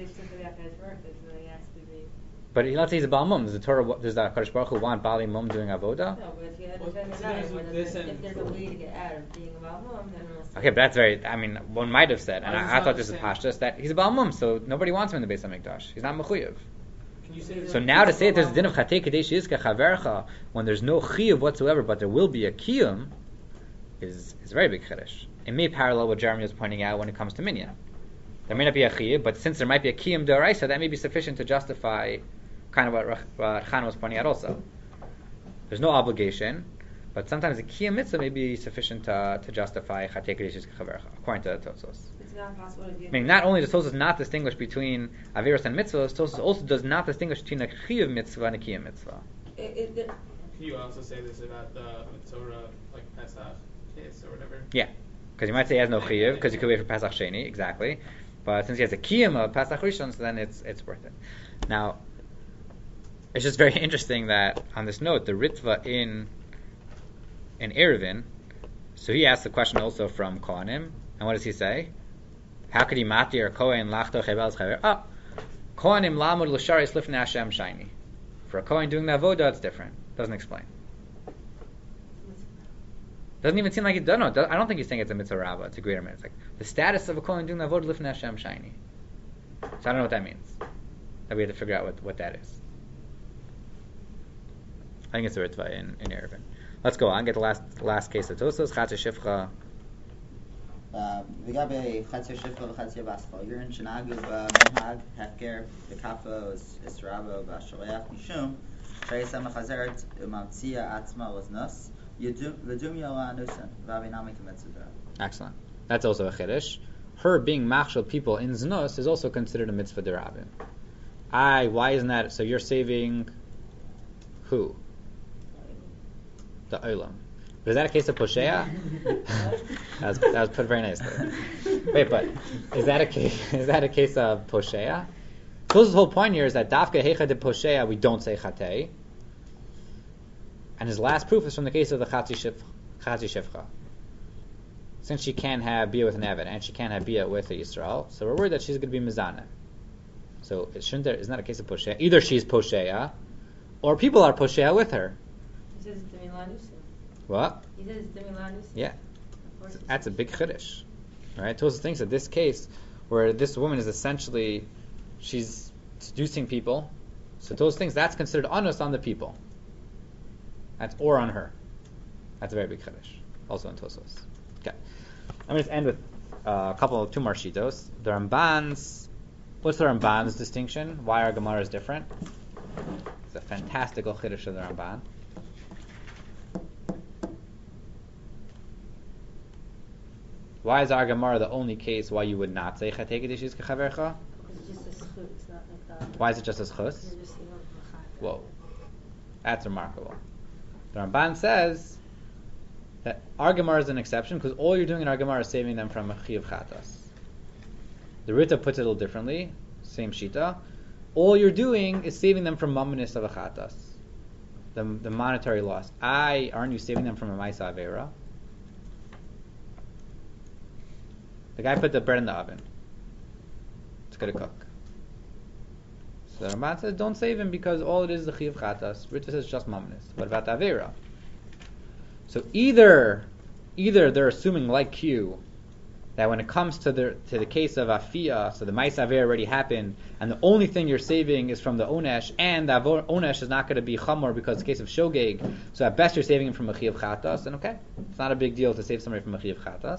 [SPEAKER 1] But let's say he's a Baal Mum. Does the Kadosh Baruch Hu want Baal Mum doing avoda?
[SPEAKER 5] No, but if you had if there's a way to get out of being a Baal Mum, then we'll
[SPEAKER 1] Okay, but that's very. I mean, one might have said, and I thought this is pashtus, that he's a Baal Mum, so nobody wants him in the Beis Hamikdash. He's not mechuyev. So now to say that there's a din of Chatei Kadesh Yizka Chavercha when there's no chiyuv whatsoever, but there will be a kiyum, is a very big chiddush. It may parallel what Jeremy was pointing out when it comes to minyan. There may not be a chiyuv, but since there might be a kiyum d'oraisa, that may be sufficient to justify kind of what Chana was pointing out also. There's no obligation, but sometimes a kiyum mitzvah may be sufficient to justify Chatei Kadesh Yizka Chavercha, according to Tosos.
[SPEAKER 5] it's not possible to give.
[SPEAKER 1] Meaning, not only does Tosos not distinguish between Averos and mitzvahs, Tosos also does not distinguish between a chiyuv mitzvah and a kiyum mitzvah.
[SPEAKER 6] Can you also say this about the Torah, like Pesach case or whatever?
[SPEAKER 1] Yeah, because you might say he has no chiyuv because you could wait for Pesach Sheni, exactly. But since he has a kiyum of Pesach Rishon, so then it's worth it. Now, it's just very interesting that on this note, the Ritva in Eruvin, so he asked the question also from Kohanim, and what does he say? How could he matir Kohen lachto chevel chaver? Ah, Kohanim lamud l'sharis lifnei Hashem shiny. For a Kohen doing the avoda, it's different. Doesn't explain. Doesn't even seem like it. No, I don't think he's saying it's a mitzvah rabbah. It's a greater mitzvah. It's like the status of a kohen doing avodah lifnei Hashem shiny. So I don't know what that means. That we have to figure out what that is. I think it's a ritva in Eruvin. Let's go on. Get the last case of Tosos. Chatzir shifcha.
[SPEAKER 3] לגבי חצר שפחה וחצר באספלגרן שנהגו במנהג הפקר בכפה אסרבו והשולח משום שהייתה מחזרת וממציאה עצמה לזנוס ודומיה לאנוסן והבינמי כמצווה.
[SPEAKER 1] Excellent. That's also a chiddush. Her being machshel people in znos is also considered a mitzvah derabim. Why isn't that? So you're saving who? The olam. But is that a case of poshea? that was put very nicely. Wait, but is that a case of poshea? So the whole point here is that dafka hecha de poshea we don't say chatei, and his last proof is from the case of the chatzi shifcha. Since she can't have bia with an Eved and she can't have bia with a Yisrael, so we're worried that she's going to be mizana. So isn't that a case of poshea? Either she's poshea, or people are poshea with her.
[SPEAKER 5] He says it's demilanusim.
[SPEAKER 1] What?
[SPEAKER 5] He says it's demilanusim.
[SPEAKER 1] Yeah. That's a big chiddush. Right? Tosa thinks that this case, where this woman is essentially, she's seducing people, so Tosa thinks that's considered honest on the people. That's or on her. That's a very big chiddush. Also in Tosos. Okay. I'm going to end with two more shitos. The Ramban's, what's the Ramban's distinction? Why our Gemara is different? It's a fantastical chiddush of the Ramban. Why is our Gemara the only case why you would not say Chatei Kedishis Kechavercha?
[SPEAKER 5] It's just a schut, it's not like
[SPEAKER 1] Why is it just a chus?
[SPEAKER 5] You're just saying it.
[SPEAKER 1] Whoa. That's remarkable. The Ramban says that our Gemara is an exception because all you're doing in our Gemara is saving them from a Chiyuv Chatas. The Rita puts it a little differently, same Shita. All you're doing is saving them from Mamanis of a Chatas, the monetary loss. Aren't you saving them from a Maisa Avera? The guy put the bread in the oven. It's going to cook. So the Ramban says, don't save him because all it is the Chiyuv Chatas. Rita says just Mamanis. What about the Avera? So either they're assuming like you that when it comes to the case of Afia, so the Maisa Avera already happened, and the only thing you're saving is from the Onesh, and the Onesh is not going to be Chamor because it's a case of Shogeg, so at best you're saving him from a Chiyuv Chatas, and okay, it's not a big deal to save somebody from a Chiyuv Chatas.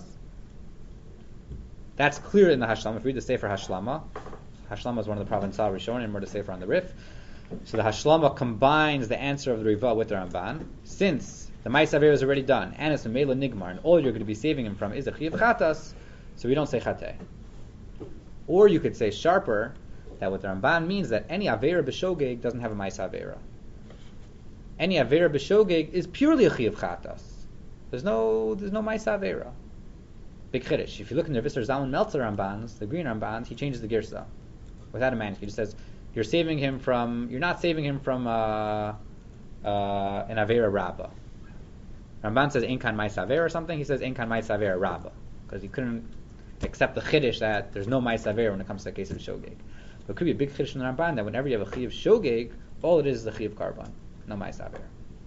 [SPEAKER 1] That's clear in the Hashlama. If we read the Sefer Hashlama, Hashlama is one of the Provençal Rishonim, and we're the Sefer on the Rif. So the Hashlama combines the answer of the Riva with the Ramban. Since the Maisa Avera is already done, and it's a Mela Nigmar, and all you're going to be saving him from is a Chiyuv Chatas, so we don't say Chatei. Or you could say sharper, that what the Ramban means that any Avera B'Shogeg doesn't have a Maisa Avera. Any Avera B'Shogeg is purely a Chiyuv Chatas. There's no Maisa Avera. Big Chiddush. If you look in the Visser Zalman Meltzer Rambans, the green Rambans, he changes the Girsa without a manuscript. He just says you're not saving him from an Avera Rabba. Ramban says Einkan Maisa Avera or something. He says Einkan Maisa Avera Rabba because he couldn't accept the Chiddush that there's no Maisa Avera when it comes to the case of Shogeg. But it could be a big Chiddush in the Ramban that whenever you have a Chiyuv Shogeg, all it is a Chiyuv Karban, no Maisa Avera.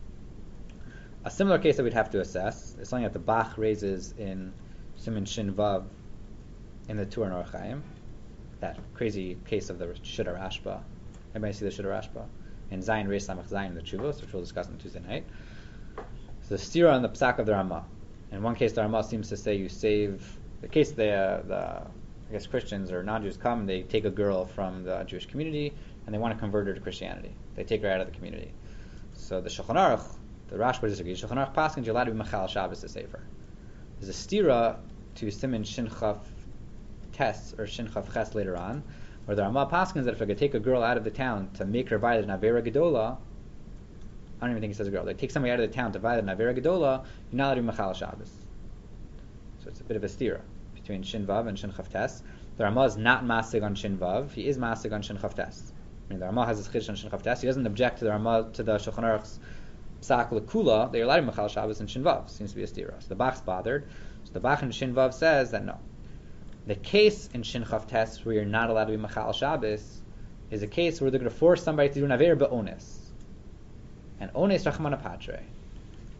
[SPEAKER 1] A similar case that we'd have to assess is something that the Bach raises in Siman Shin Vav in the Tur Nor Chaim, that crazy case of the Shudar Ashba. Everybody see the Shudar Ashba? In Zayin Reis Samach Zayin, the Chuvos, which we'll discuss on Tuesday night. So the stira on the psak of the Ramah. In one case, the Ramah seems to say you save the case. I guess Christians or non-Jews come and they take a girl from the Jewish community and they want to convert her to Christianity. They take her out of the community. So the Shulchan Aruch, the Rashba disagrees. Shulchan Aruch paskins you're allowed to be machal Shabbos to save her. There's a stira to Siman Shin Chaf Tes or Shin Chaf Ches later on, where the Ramah paskins that if I could take a girl out of the town to make her violate an Avera Gedola, I don't even think he says a girl. Like take somebody out of the town to violate an Avera Gedola, you're not allowed to be machal Shabbos. So it's a bit of a stira between Shin Vav and Shin Chaf Tes. The Ramah is not masig on Shin Vav. He is masig on Shin Chaf Tes. I mean, the Ramah has his chiddush on Shin Chaf Tes. He doesn't object to the Ramah to the Shulchan Aruch's psak lekula that you're allowed to be machal Shabbos and Shin Vav. Seems to be a stira. So the Bach's bothered. So the Bach in Shin Vav says that no. The case in Shin Chaf Tes where you're not allowed to be machal Shabbos is a case where they're going to force somebody to do an Avera be'ones. And ones rachmana patre.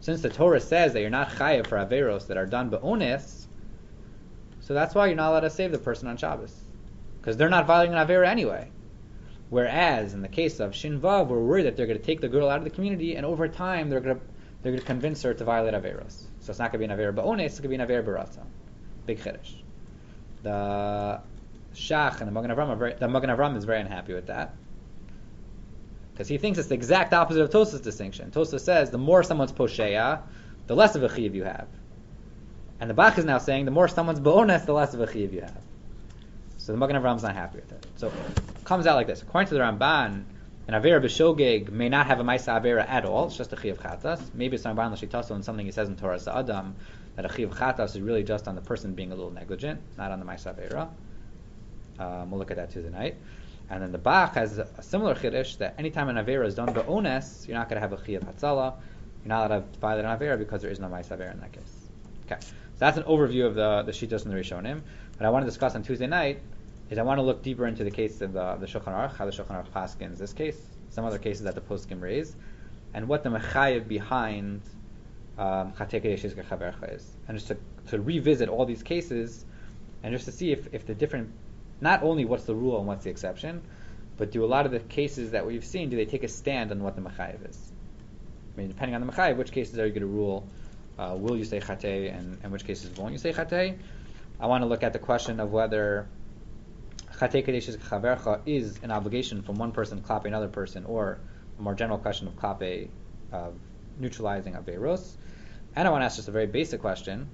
[SPEAKER 1] since the Torah says that you're not chayav for averos that are done be'ones, so that's why you're not allowed to save the person on Shabbos, because they're not violating an avera anyway. Whereas in the case of Shin Vav, we're worried that they're going to take the girl out of the community, and over time they're going to convince her to violate averos. So it's not going to be an avera be'ones; it's going to be an avera b'rasa. Big chiddush. The Shach and the Magen Avram is very unhappy with that, because he thinks it's the exact opposite of Tosafos' distinction. Tosafos says the more someone's posheya, the less of a chiyuv you have, and the Bach is now saying the more someone's be'ones, the less of a chiyuv you have. So the Magen Avram's not happy with it. So it comes out like this. According to the Ramban, an avera b'shogeg may not have a ma'isa avera at all. It's just a chiyuv chatas. Maybe it's Ramban l'shitaso and something he says in Torah Sa'adam that a chiyuv chatas is really just on the person being a little negligent, not on the ma'isa avera. We'll look at that Tuesday night. And then the Bach has a similar chiddush that anytime an avera is done be'ones, you're not going to have a chiyuv hatzala. You're not allowed to violate an avera because there is no ma'isa avera in that case. Okay, so that's an overview of the shitos and the Rishonim. What I want to discuss on Tuesday night is I want to look deeper into the case of the Shulchan Aruch, how the Shulchan Aruch paskins this case, some other cases that the poskim raise, and what the mechayev behind Chatei Kadesh Chavercha is, and just to revisit all these cases, and just to see if the different, not only what's the rule and what's the exception, but do a lot of the cases that we've seen, do they take a stand on what the mechayev is? I mean, depending on the mechayev, which cases are you going to rule? Will you say Chatei, and which cases won't you say Chatei? I want to look at the question of whether Chatei Kadesh Chavercha is an obligation from one person to klape another person, or a more general question of klape, of neutralizing averos. And I want to ask just a very basic question: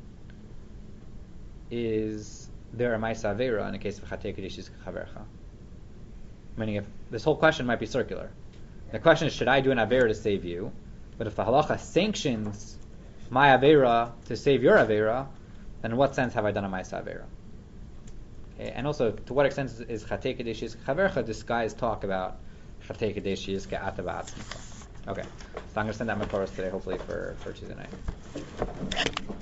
[SPEAKER 1] is there a ma'isa avera in the case of Chatei Kadesh Chavercha? Meaning, if this whole question might be circular. The question is, should I do an avera to save you? But if the halacha sanctions my avera to save your avera, then in what sense have I done a ma'isa avera? Okay, and also, to what extent is Chatei Kadesh Chavercha disguised talk about Chatei Kadesh Ke'ata Ba'atzmika? Okay, so I'm going to send out my chorus today, hopefully for Tuesday night.